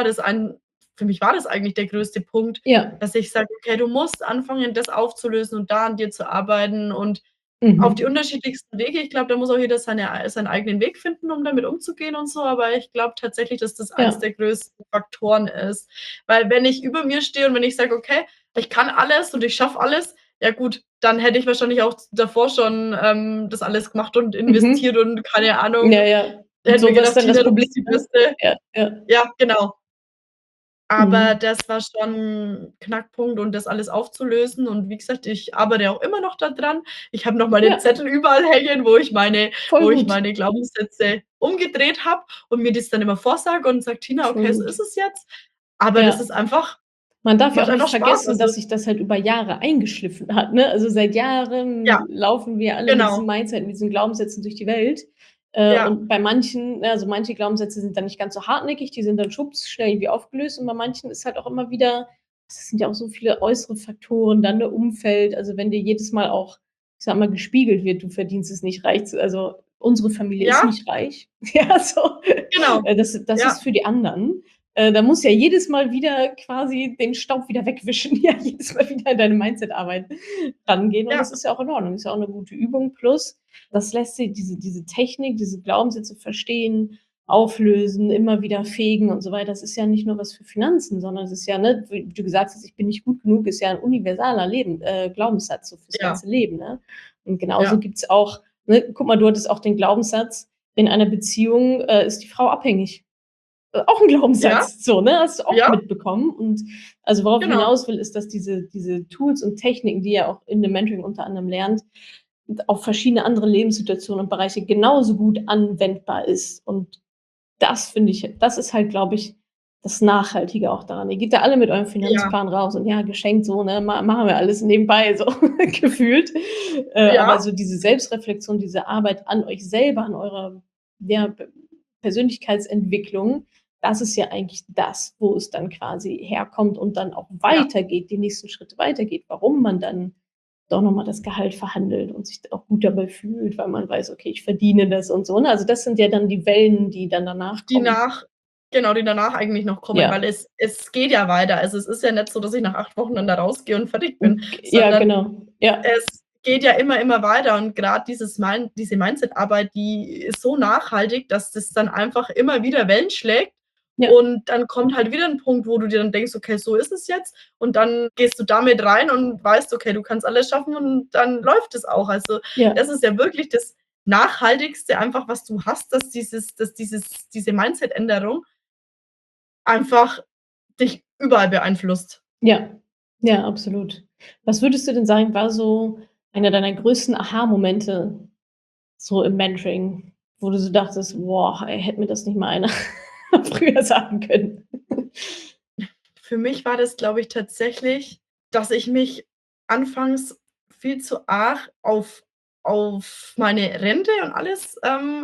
für mich war das eigentlich der größte Punkt, Ja. dass ich sage: „Okay, du musst anfangen, das aufzulösen und da an dir zu arbeiten und auf die Mhm. unterschiedlichsten Wege.“ Ich glaube, da muss auch jeder seinen eigenen Weg finden, um damit umzugehen und so, aber ich glaube tatsächlich, dass das eins Ja. der größten Faktoren ist. Weil wenn ich über mir stehe und wenn ich sage: „Okay, ich kann alles und ich schaffe alles“, ja gut, dann hätte ich wahrscheinlich auch davor schon, das alles gemacht und investiert Mhm. und keine Ja, Ahnung, ja. hätte mir So, was gedacht: dann das „Tina, du Problem, bist die ne? Beste.“ Ja, ja. Ja, genau. Aber Mhm. das war schon 'n Knackpunkt und das alles aufzulösen und wie gesagt, ich arbeite auch immer noch da dran. Ich habe noch meine Ja, Zettel überall hängen, voll wo ich gut. meine Glaubenssätze umgedreht habe und mir das dann immer vorsage und sage: „Tina, Voll okay, so gut. ist es jetzt.“ Aber das Ja. ist einfach Man darf ja macht auch nicht einfach Spaß. vergessen, Also dass sich das halt über Jahre eingeschliffen hat, ne? Also, seit ja, Jahren laufen wir alle mit diesem genau. Mindset, mit diesen Glaubenssätzen durch die Welt. Ja, Und bei manchen, ne, also manche Glaubenssätze sind dann nicht ganz so hartnäckig, die sind dann schwupps schnell irgendwie aufgelöst und bei manchen ist halt auch immer wieder es sind ja auch so viele äußere Faktoren, dann der Umfeld. Also, wenn dir jedes Mal auch, ich sage mal, gespiegelt wird, du verdienst es nicht reich zu also, unsere Familie ist ja, nicht reich. Ja, so. genau. Das Ja, ist für die anderen. Da musst du ja jedes Mal wieder quasi den Staub wieder wegwischen, ja, jedes Mal wieder in deine Mindset-Arbeit rangehen und ja, das ist ja auch in Ordnung. Ist ja auch 'ne gute Übung. Plus, das lässt sich diese Technik, diese Glaubenssätze verstehen, auflösen, immer wieder fegen und so weiter. Das ist ja nicht nur was für Finanzen, sondern es ist ja, ne, wie du gesagt hast: „Ich bin nicht gut genug", ist ja 'n universaler Glaubenssatz so fürs ja, ganze Leben, ne? Und genauso ja, gibt's auch ne, guck mal, du hattest auch den Glaubenssatz, in einer Beziehung, ist die Frau abhängig. Auch 'n ja, Glaubenssatz, so, ne? Hast du auch ja, mitbekommen. Und also, worauf ich genau. hinaus will, ist, dass diese Tools und Techniken, die ihr auch in dem Mentoring unter anderem lernt, auf verschiedene andere Lebenssituationen und Bereiche genauso gut anwendbar ist. Und das finde ich das ist halt, glaube ich, das Nachhaltige auch daran. Ihr geht da alle mit eurem Ja, Finanzplan raus und ja, geschenkt so, ne, machen wir alles nebenbei so gefühlt. Aber ja, so diese Selbstreflexion, diese Arbeit an euch selber, an eurer, ja, Persönlichkeitsentwicklung, das ist ja eigentlich das, wo es dann quasi herkommt und dann auch ja, weitergeht, die nächsten Schritte weitergeht, warum man dann doch noch mal das Gehalt verhandelt und sich auch gut dabei fühlt, weil man weiß: „Okay, ich verdiene das“ und so, ne? Also, das sind ja dann die Wellen, die dann danach Die kommen. nach Genau, die danach eigentlich noch kommen, weil Ja, es geht ja weiter. Also, es ist ja nicht so, dass ich nach 8 Wochen dann da rausgehe und fertig bin, ja, sondern genau. Ja, es geht ja immer weiter und grad diese Mindset-Arbeit, die ist so nachhaltig, dass das dann einfach immer wieder Wellen schlägt ja, und dann kommt halt wieder 'n Punkt, wo du dir dann denkst: „Okay, so ist es jetzt.“ Und dann gehst du damit rein und weißt: „Okay, du kannst alles schaffen“, und dann läuft es auch. Also, ja, das ist ja wirklich das Nachhaltigste einfach, was du hast, diese Mindset-Änderung einfach dich überall beeinflusst. ja. Ja, absolut. Was würdest du denn sagen, war so einer deiner größten Aha-Momente so im Mentoring, wo du so dachtest: „Boah, ey, hätte mir das nicht mal einer früher sagen können?“ Für mich war das, glaube ich, tatsächlich, dass ich mich anfangs viel zu arg auf meine Rente und alles,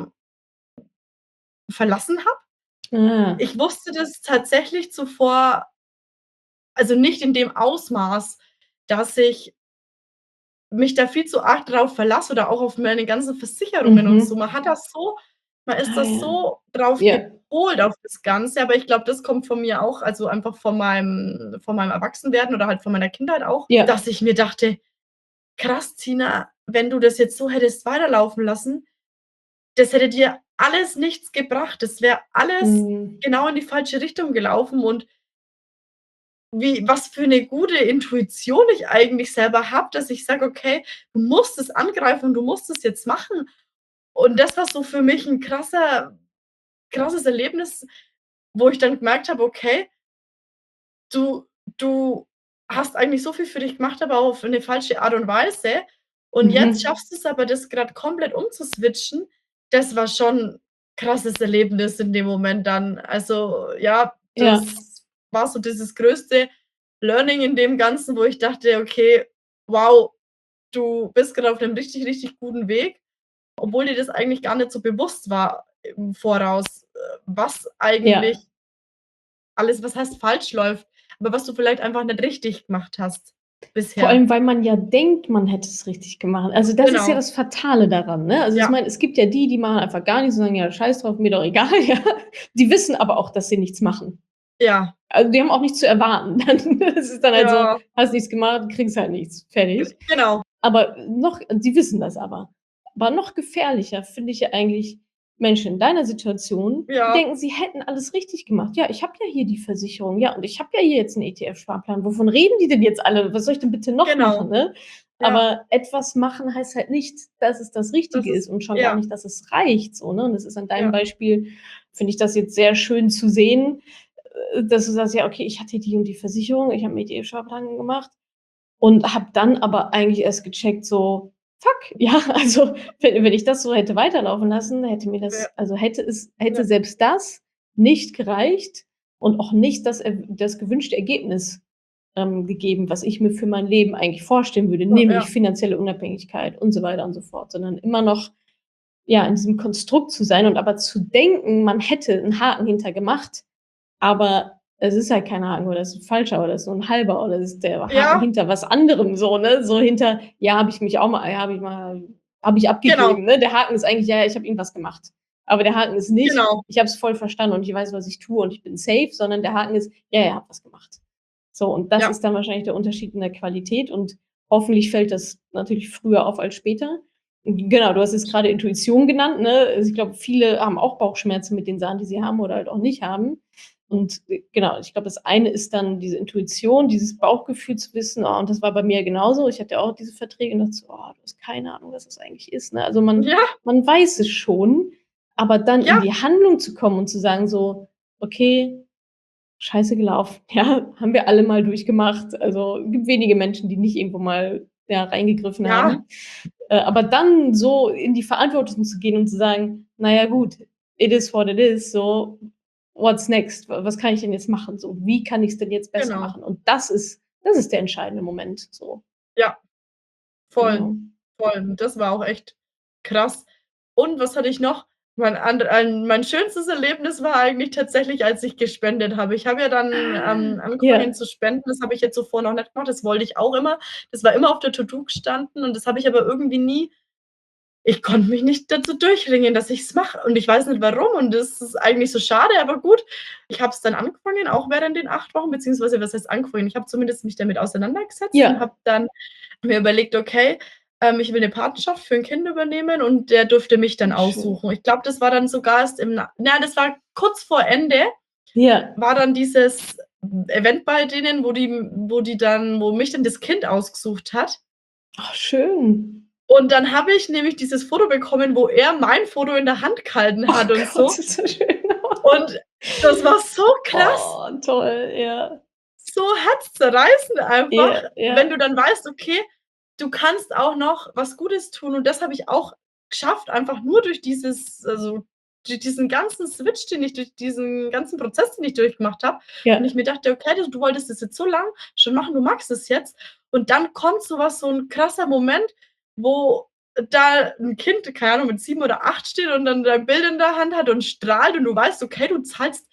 verlassen habe. Ah, Ich wusste das tatsächlich zuvor, also nicht in dem Ausmaß, dass ich mich da viel zu arg drauf verlasse oder auch auf meine ganzen Versicherungen und so. mhm. Man ist Ah da ja. so drauf Ja, gepolt auf das Ganze, aber ich glaube, das kommt von mir auch, also einfach von meinem Erwachsenwerden oder halt von meiner Kindheit auch, ja. dass ich mir dachte: „Krass, Tina, wenn du das jetzt so hättest weiterlaufen lassen, das hätte dir alles nichts gebracht. Das wäre alles Mhm. genau in die falsche Richtung gelaufen“, und was für 'ne gute Intuition ich eigentlich selber habe, dass ich sage: „Okay, du musst es angreifen und du musst es jetzt machen.“ Und das war so für mich 'n krasses Erlebnis, wo ich dann gemerkt habe: „Okay, du hast eigentlich so viel für dich gemacht, aber auf 'ne falsche Art und Weise. Und jetzt Mhm. schaffst du's aber, das grad komplett umzuswitchen.“ Das war schon krasses Erlebnis in dem Moment dann. Also, ja, Ja. das war so dieses größte Learning in dem Ganzen, wo ich dachte: „Okay, wow, du bist grad auf 'nem richtig guten Weg“, obwohl dir das eigentlich gar nicht so bewusst war im Voraus, was Ja. eigentlich alles, was heißt falsch läuft, aber was du vielleicht einfach nicht richtig gemacht hast Vor bisher. allem, weil man ja denkt, man hätte es richtig gemacht. Also, das ist ja Genau. das Fatale daran, ne? Also, ich Ja, meine, es gibt ja die, die machen einfach gar nichts und sagen: „Ja, scheiß drauf, mir doch egal“, ja. Die wissen aber auch, dass sie nichts machen. ja, Also, die haben auch nichts zu erwarten. Dann das ist dann halt so: ja, „Hast nichts gemacht, kriegst halt nichts“, fertig. genau. Aber noch sie wissen das aber. Aber noch gefährlicher finde ich ja eigentlich Menschen in deiner Situation, die Ja, denken, sie hätten alles richtig gemacht. „Ja, ich habe ja hier die Versicherung. Ja, und ich habe ja hier jetzt 'n ETF-Sparplan. Wovon reden die denn jetzt alle? Was soll ich denn bitte noch machen“, genau. ne? Ja, Aber etwas machen heißt halt nicht, dass es das das Richtige ist ist und schon gar ja, nicht, dass es reicht so, ne? Und das ist an deinem ja, Beispiel finde ich das jetzt sehr schön zu sehen, dass du sagst: „Ja, okay, ich hatte die und die Versicherung, ich habe 'n ETF-Sparplan gemacht.“ Und habe dann aber eigentlich erst gecheckt so: „Fuck, ja, also, wenn ich das so hätte weiterlaufen lassen, hätte mir ja, das also, ja, hätte selbst das nicht gereicht und auch nicht das gewünschte Ergebnis, gegeben, was ich mir für mein Leben eigentlich vorstellen würde, ja, nämlich finanzielle Unabhängigkeit und so weiter und so fort, sondern immer noch, ja, in diesem Konstrukt zu sein und aber zu denken, man hätte 'n Haken hinter gemacht, aber es ist halt kein Haken oder es ist 'n falscher oder ist so 'n halber oder es ist der Haken ja, hinter was anderem so, ne? So hinter: „Ja, habe ich genau, abgegeben“, ne? Der Haken ist eigentlich: „Ja, ja, ich habe irgendwas gemacht.“ Aber der Haken ist nicht: genau, „Ich habe es voll verstanden und ich weiß, was ich tue und ich bin safe“, sondern der Haken ist: „Ja, er hat was gemacht.“ So, und das ja, ist dann wahrscheinlich der Unterschied in der Qualität und hoffentlich fällt das natürlich früher auf als später. Genau, du hast jetzt grade Intuition genannt, ne? Also, ich glaube, viele haben auch Bauchschmerzen mit den Sachen, die sie haben oder halt auch nicht haben. Und, genau, ich glaube, das eine ist dann diese Intuition, dieses Bauchgefühl zu wissen, und das war bei mir genauso. Ich hatte ja auch diese Verträge und dachte so: „Oh, du hast keine Ahnung, was das eigentlich ist“, ne? Also, man ja, man weiß es schon, aber dann in ja, die Handlung zu kommen und zu sagen so: „Okay, scheiße gelaufen, ja, haben wir alle mal durchgemacht.“ Also, gibt wenige Menschen, die nicht irgendwo mal, ja, reingegriffen ja, haben. Aber dann so in die Verantwortung zu gehen und zu sagen: „Na ja gut, it is what it is, so what's next? Was kann ich denn jetzt machen? So, wie kann ich's denn jetzt besser genau. machen?“ Und das ist der entscheidende Moment, so, Ja, voll, genau. voll. Das war auch echt krass. Und was hatte ich noch? Mein schönstes Erlebnis war eigentlich tatsächlich, als ich gespendet habe. Ich habe ja dann, Ah, angefangen ja, zu spenden. Das habe ich jetzt zuvor noch nicht gemacht. Das wollte ich auch immer. Das war immer auf der To-do gestanden und das habe ich aber irgendwie nie ich konnte mich nicht dazu durchringen, dass ich's mache und ich weiß nicht warum und das ist eigentlich so schade, aber gut. Ich habe es dann angefangen, auch während den 8 Wochen, beziehungsweise was heißt angefangen? Ich habe zumindest mich damit auseinandergesetzt und ja, habe dann mir überlegt: „Okay, ich will 'ne Patenschaft für 'n Kind übernehmen“ und der durfte mich dann schön. aussuchen. Ich glaube, das war dann sogar erst im das war kurz vor Ende, Ja, war dann dieses Event bei denen, wo mich dann das Kind ausgesucht hat. ach schön. Und dann habe ich nämlich dieses Foto bekommen, wo er mein Foto in der Hand gehalten Oh hat und Gott, so. ist das schön. Und das war so krass, Oh, toll, ja. so herzzerreißend einfach, Ja, wenn ja, du dann weißt, okay, du kannst auch noch was Gutes tun. Und das habe ich auch geschafft, einfach nur durch diesen ganzen Switch, durch diesen ganzen Prozess, den ich durchgemacht habe. Und ich ja. mir dachte: „Okay, du wolltest das jetzt so lang schon machen, du magst es jetzt.“ Und dann kommt so 'n krasser Moment, wo da 'n Kind, keine Ahnung, mit 7 oder 8 steht und dann dein Bild in der Hand hat und strahlt und du weißt, okay, du zahlst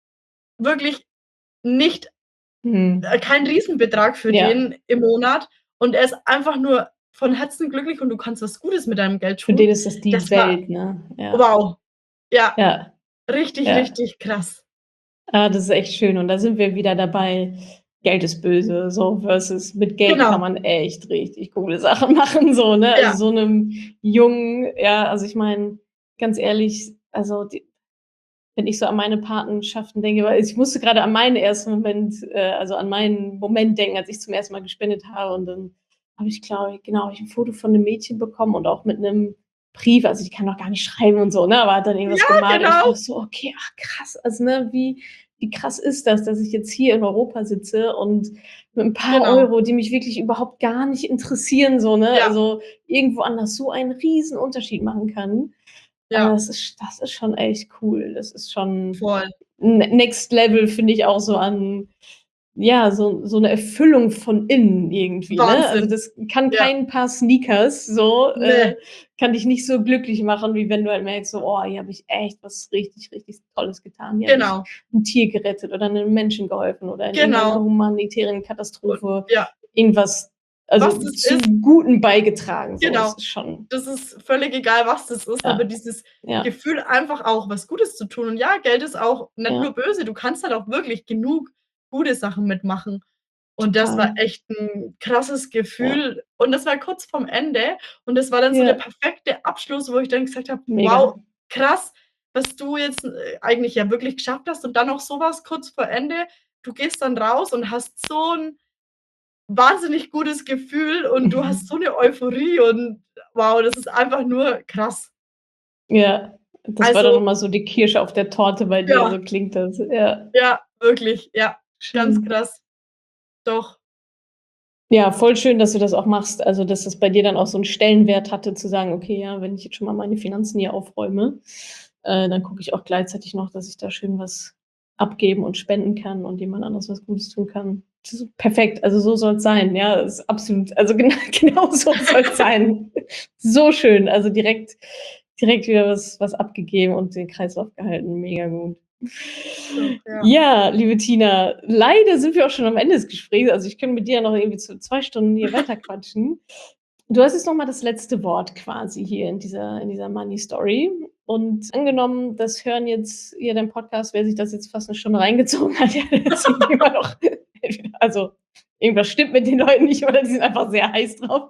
wirklich nicht Mhm. keinen Riesenbetrag für Ja, den im Monat und er ist einfach nur von Herzen glücklich und du kannst was Gutes mit deinem Geld für den tun. ist das die Das war Welt, ne? Ja, wow. Ja, ja, richtig, ja. richtig krass. Ah, das ist echt schön und da sind wir wieder dabei, Geld ist böse, so versus mit Geld kann Genau. man echt richtig coole Sachen machen, so, ne? Also, Ja, so 'nem Jungen ja, also, ich meine, ganz ehrlich, also, die wenn ich so an meine Patenschaften denke, weil ich musste grade an meinen ersten Moment also, an meinen Moment denken, als ich zum ersten Mal gespendet habe und dann habe ich, glaube ich genau, habe ich 'n Foto von 'nem Mädchen bekommen und auch mit 'nem Brief. Also, die kann noch gar nicht schreiben und so, ne, aber hat dann irgendwas ja, gemalt und ich war genau, so: „Okay, ach krass.“ Also, ne, wie krass ist das, dass ich jetzt hier in Europa sitze und mit 'n paar genau. Euro, die mich wirklich überhaupt gar nicht interessieren, so, ne, Ja, also, irgendwo anders so einen riesen Unterschied machen kann. ja, Das ist schon echt cool. Das ist schon voll. Next Level, finde ich auch so an ja, so 'ne Erfüllung von innen irgendwie, ne? Also, Wahnsinn. das kann Ja, kein paar Sneakers so ne, kann dich nicht so glücklich machen, wie wenn du halt merkst so: „Oh, hier habe ich echt was richtig, richtig Tolles getan. Hier habe ich genau, 'n Tier gerettet oder 'nem Menschen geholfen oder in irgend 'ner genau. humanitären Und Katastrophe ja, irgendwas was also, das zu ist Guten beigetragen.“ So, es genau. ist schon Das ist völlig egal, was das ist, aber ja, dieses ja, Gefühl, einfach auch was Gutes zu tun. Und ja, Geld ist auch nicht nur ja, böse, du kannst halt auch wirklich genug gute Sachen mitmachen. Und das war total. echt 'n krasses Ja, Gefühl. Und das war kurz vorm Ende und das war dann so der ja, perfekte Abschluss, wo ich dann gesagt habe: mega. „Wow, krass, was du jetzt, eigentlich ja wirklich geschafft hast und dann noch so was kurz vor Ende. Du gehst dann raus und hast so 'n wahnsinnig gutes Gefühl und du hast so Mhm. 'ne Euphorie und wow, das ist einfach nur krass. Ja, das war dann noch Also, mal so die Kirsche auf der Torte bei dir, ja, so klingt das. Ja, ja, wirklich, ja, ganz schön. krass. Doch, Ja, voll schön, dass du das auch machst. Also, dass das bei dir dann auch so 'n Stellenwert hatte, zu sagen: „Okay, ja, wenn ich jetzt schon mal meine Finanzen hier aufräume, dann gucke ich auch gleichzeitig noch, dass ich da schön was abgeben und spenden kann und jemand anderes was Gutes tun kann.“ Das ist perfekt, also, so soll's sein, ja, ist absolut also, genau so soll's sein. So schön, also, direkt wieder was abgegeben und den Kreislauf gehalten, mega gut. doch, ja. Ja, liebe Tina, leider sind wir auch schon am Ende des Gesprächs. Also, ich könnte mit dir ja noch irgendwie so 2 Stunden hier weiter quatschen. Du hast jetzt noch mal das letzte Wort quasi hier in dieser Money Story. Und angenommen, das hören jetzt hier dein Podcast, wer sich das jetzt fast 'ne Stunde reingezogen hat, ja, der ist irgendwie immer noch also, irgendwas stimmt mit den Leuten nicht oder die sind einfach sehr heiß drauf.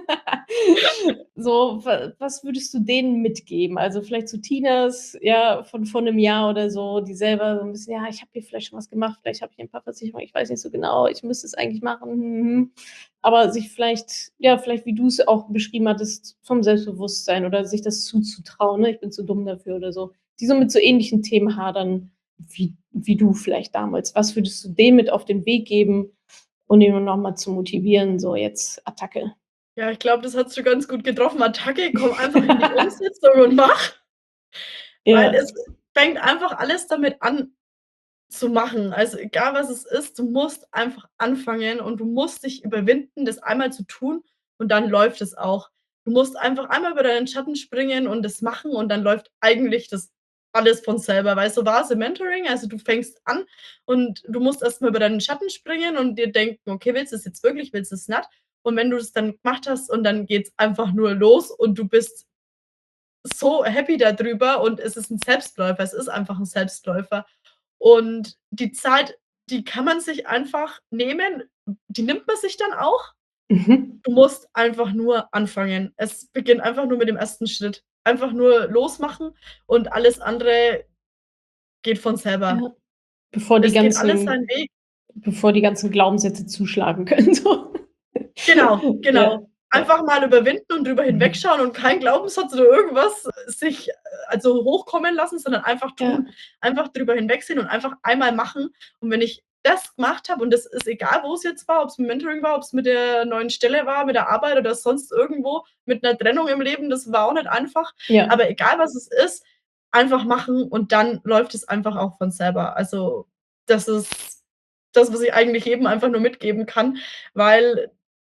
So, was würdest du denen mitgeben? Also, vielleicht zu Tinas, ja, von vor 'nem Jahr oder so, die selber so 'n bisschen: „Ja, ich habe hier vielleicht schon was gemacht, vielleicht habe ich 'n paar Versicherungen, ich weiß nicht so genau, ich müsste es eigentlich machen, Aber sich vielleicht ja, vielleicht, wie du's auch beschrieben hattest, vom Selbstbewusstsein oder sich das zuzutrauen, ne? „Ich bin zu dumm dafür“ oder so. Die so mit so ähnlichen Themen hadern wie du vielleicht damals. Was würdest du denen mit auf den Weg geben, um die nur noch mal zu motivieren, so jetzt Attacke? Ja, ich glaube, das hast du ganz gut getroffen. Attacke, komm einfach in die Umsetzung und mach, weil Ja. es fängt einfach alles damit an zu machen. Also, egal was es ist, du musst einfach anfangen und du musst dich überwinden, das einmal zu tun und dann läuft es auch. Du musst einfach einmal über deinen Schatten springen und das machen und dann läuft eigentlich das alles von selber, weil so war es im Mentoring. Also, du fängst an und du musst erst mal über deinen Schatten springen und dir denken: „Okay, willst du's jetzt wirklich, willst du's nicht?“ Und wenn du das dann gemacht hast und dann geht's einfach nur los und du bist so happy da drüber und es ist 'n Selbstläufer. Es ist einfach 'n Selbstläufer. Und die Zeit, die kann man sich einfach nehmen, die nimmt man sich dann auch. Mhm. Du musst einfach nur anfangen. Es beginnt einfach nur mit dem ersten Schritt. Einfach nur losmachen und alles andere geht von selber. Ja, bevor die Es geht alles seinen ganzen Weg. bevor die ganzen Glaubenssätze zuschlagen können, so. Genau, Ja, genau. ja. Einfach mal überwinden und drüber Mhm. hinwegschauen und kein Glaubenssatz oder irgendwas sich, also, hochkommen lassen, sondern einfach Ja, tun. Einfach drüber hinwegsehen und einfach einmal machen. Und wenn ich das gemacht habe und das ist egal, wo's jetzt war, ob's im Mentoring war, ob's mit der neuen Stelle war, mit der Arbeit oder sonst irgendwo, mit 'ner Trennung im Leben, das war auch nicht einfach. ja. Aber egal, was es ist, einfach machen und dann läuft es einfach auch von selber. Also, das ist das, was ich eigentlich jedem einfach nur mitgeben kann, weil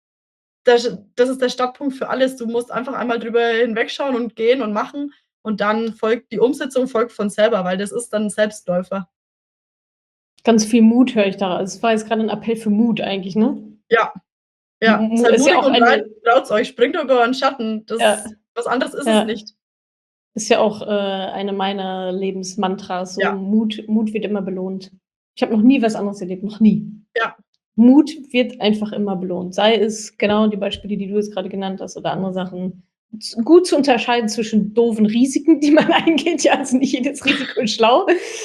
das ist der Startpunkt für alles. Du musst einfach einmal drüber hinwegschauen und gehen und machen und dann folgt die Umsetzung folgt von selber, weil das ist dann 'n Selbstläufer. Ganz viel Mut höre ich da. Also, es war jetzt grade 'n Appell für Mut eigentlich, ne? Ja, M ja. Mu Seid ist ja mutig auch und eine traut's euch. Springt über euren Schatten. ja, Das was anderes ist es ja. nicht. Ist ja auch, eine meiner Lebensmantras, so Ja, Mut wird immer belohnt. Ich habe noch nie was anderes erlebt, noch nie. ja, Mut wird einfach immer belohnt. Sei es genau die Beispiele, die du jetzt grade genannt hast oder andere Sachen. Gut zu unterscheiden zwischen doofen Risiken, die man eingeht. Ja, also nicht jedes Risiko ist schlau,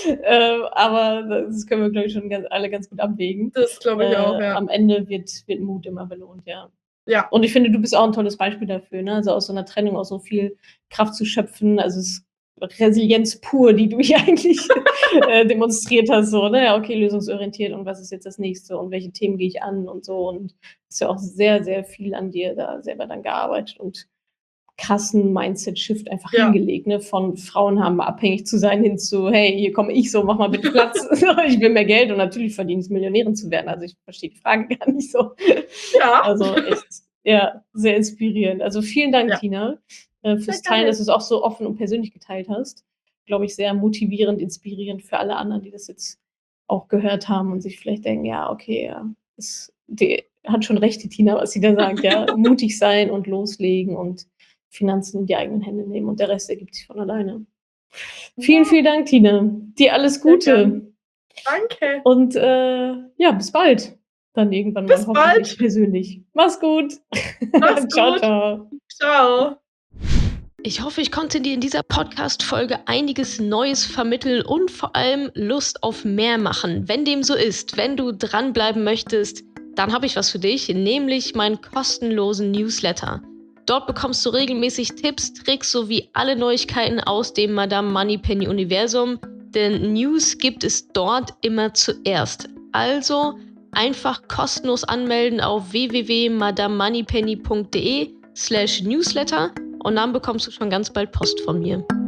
aber das können wir, glaube ich, schon alle ganz gut abwägen. das glaube ich auch, ja. Am Ende wird Mut immer belohnt, ja. Ja, Und ich finde, du bist auch 'n tolles Beispiel dafür, ne? Also, aus so 'ner Trennung auch so viel Kraft zu schöpfen. Also, es ist Resilienz pur, die du hier eigentlich, demonstriert hast, so, ne? Ja, okay, lösungsorientiert und was ist jetzt das Nächste und welche Themen gehe ich an und so und hast ja auch sehr, sehr viel an dir da selber dann gearbeitet und krassen Mindset-Shift einfach ja. hingelegt, ne? Von Frauen haben abhängig zu sein hin zu: „Hey, hier komme ich so, mach mal bitte Platz. Ich will mehr Geld und natürlich verdiene ich's, Millionärin zu werden.“ Also, ich verstehe die Frage gar nicht so. Ja, Also, echt, ja, sehr inspirierend. Also, vielen Dank, ja, Tina, sehr fürs Teilen, gerne. dass du's auch so offen und persönlich geteilt hast. Glaube ich, sehr motivierend, inspirierend für alle anderen, die das jetzt auch gehört haben und sich vielleicht denken: „Ja, okay, ja, das die hat schon recht, die Tina, was sie da sagt, ja. Mutig sein und loslegen und Finanzen in die eigenen Hände nehmen und der Rest ergibt sich von alleine.“ Vielen, Ja, vielen Dank, Tina. Dir alles sehr gern. Gute Danke. und, ja, bis bald. Dann irgendwann mal Bis hoffentlich bald. persönlich. Mach's gut. Mach's Tschau, gut. tschau. Tschau. Ich hoffe, ich konnte dir in dieser Podcast-Folge einiges Neues vermitteln und vor allem Lust auf mehr machen. Wenn dem so ist, wenn du dranbleiben möchtest, dann habe ich was für dich, nämlich meinen kostenlosen Newsletter. Dort bekommst du regelmäßig Tipps, Tricks sowie alle Neuigkeiten aus dem Madame Moneypenny Universum, denn News gibt es dort immer zuerst. Also einfach kostenlos anmelden auf www.madamemoneypenny.de/newsletter und dann bekommst du schon ganz bald Post von mir.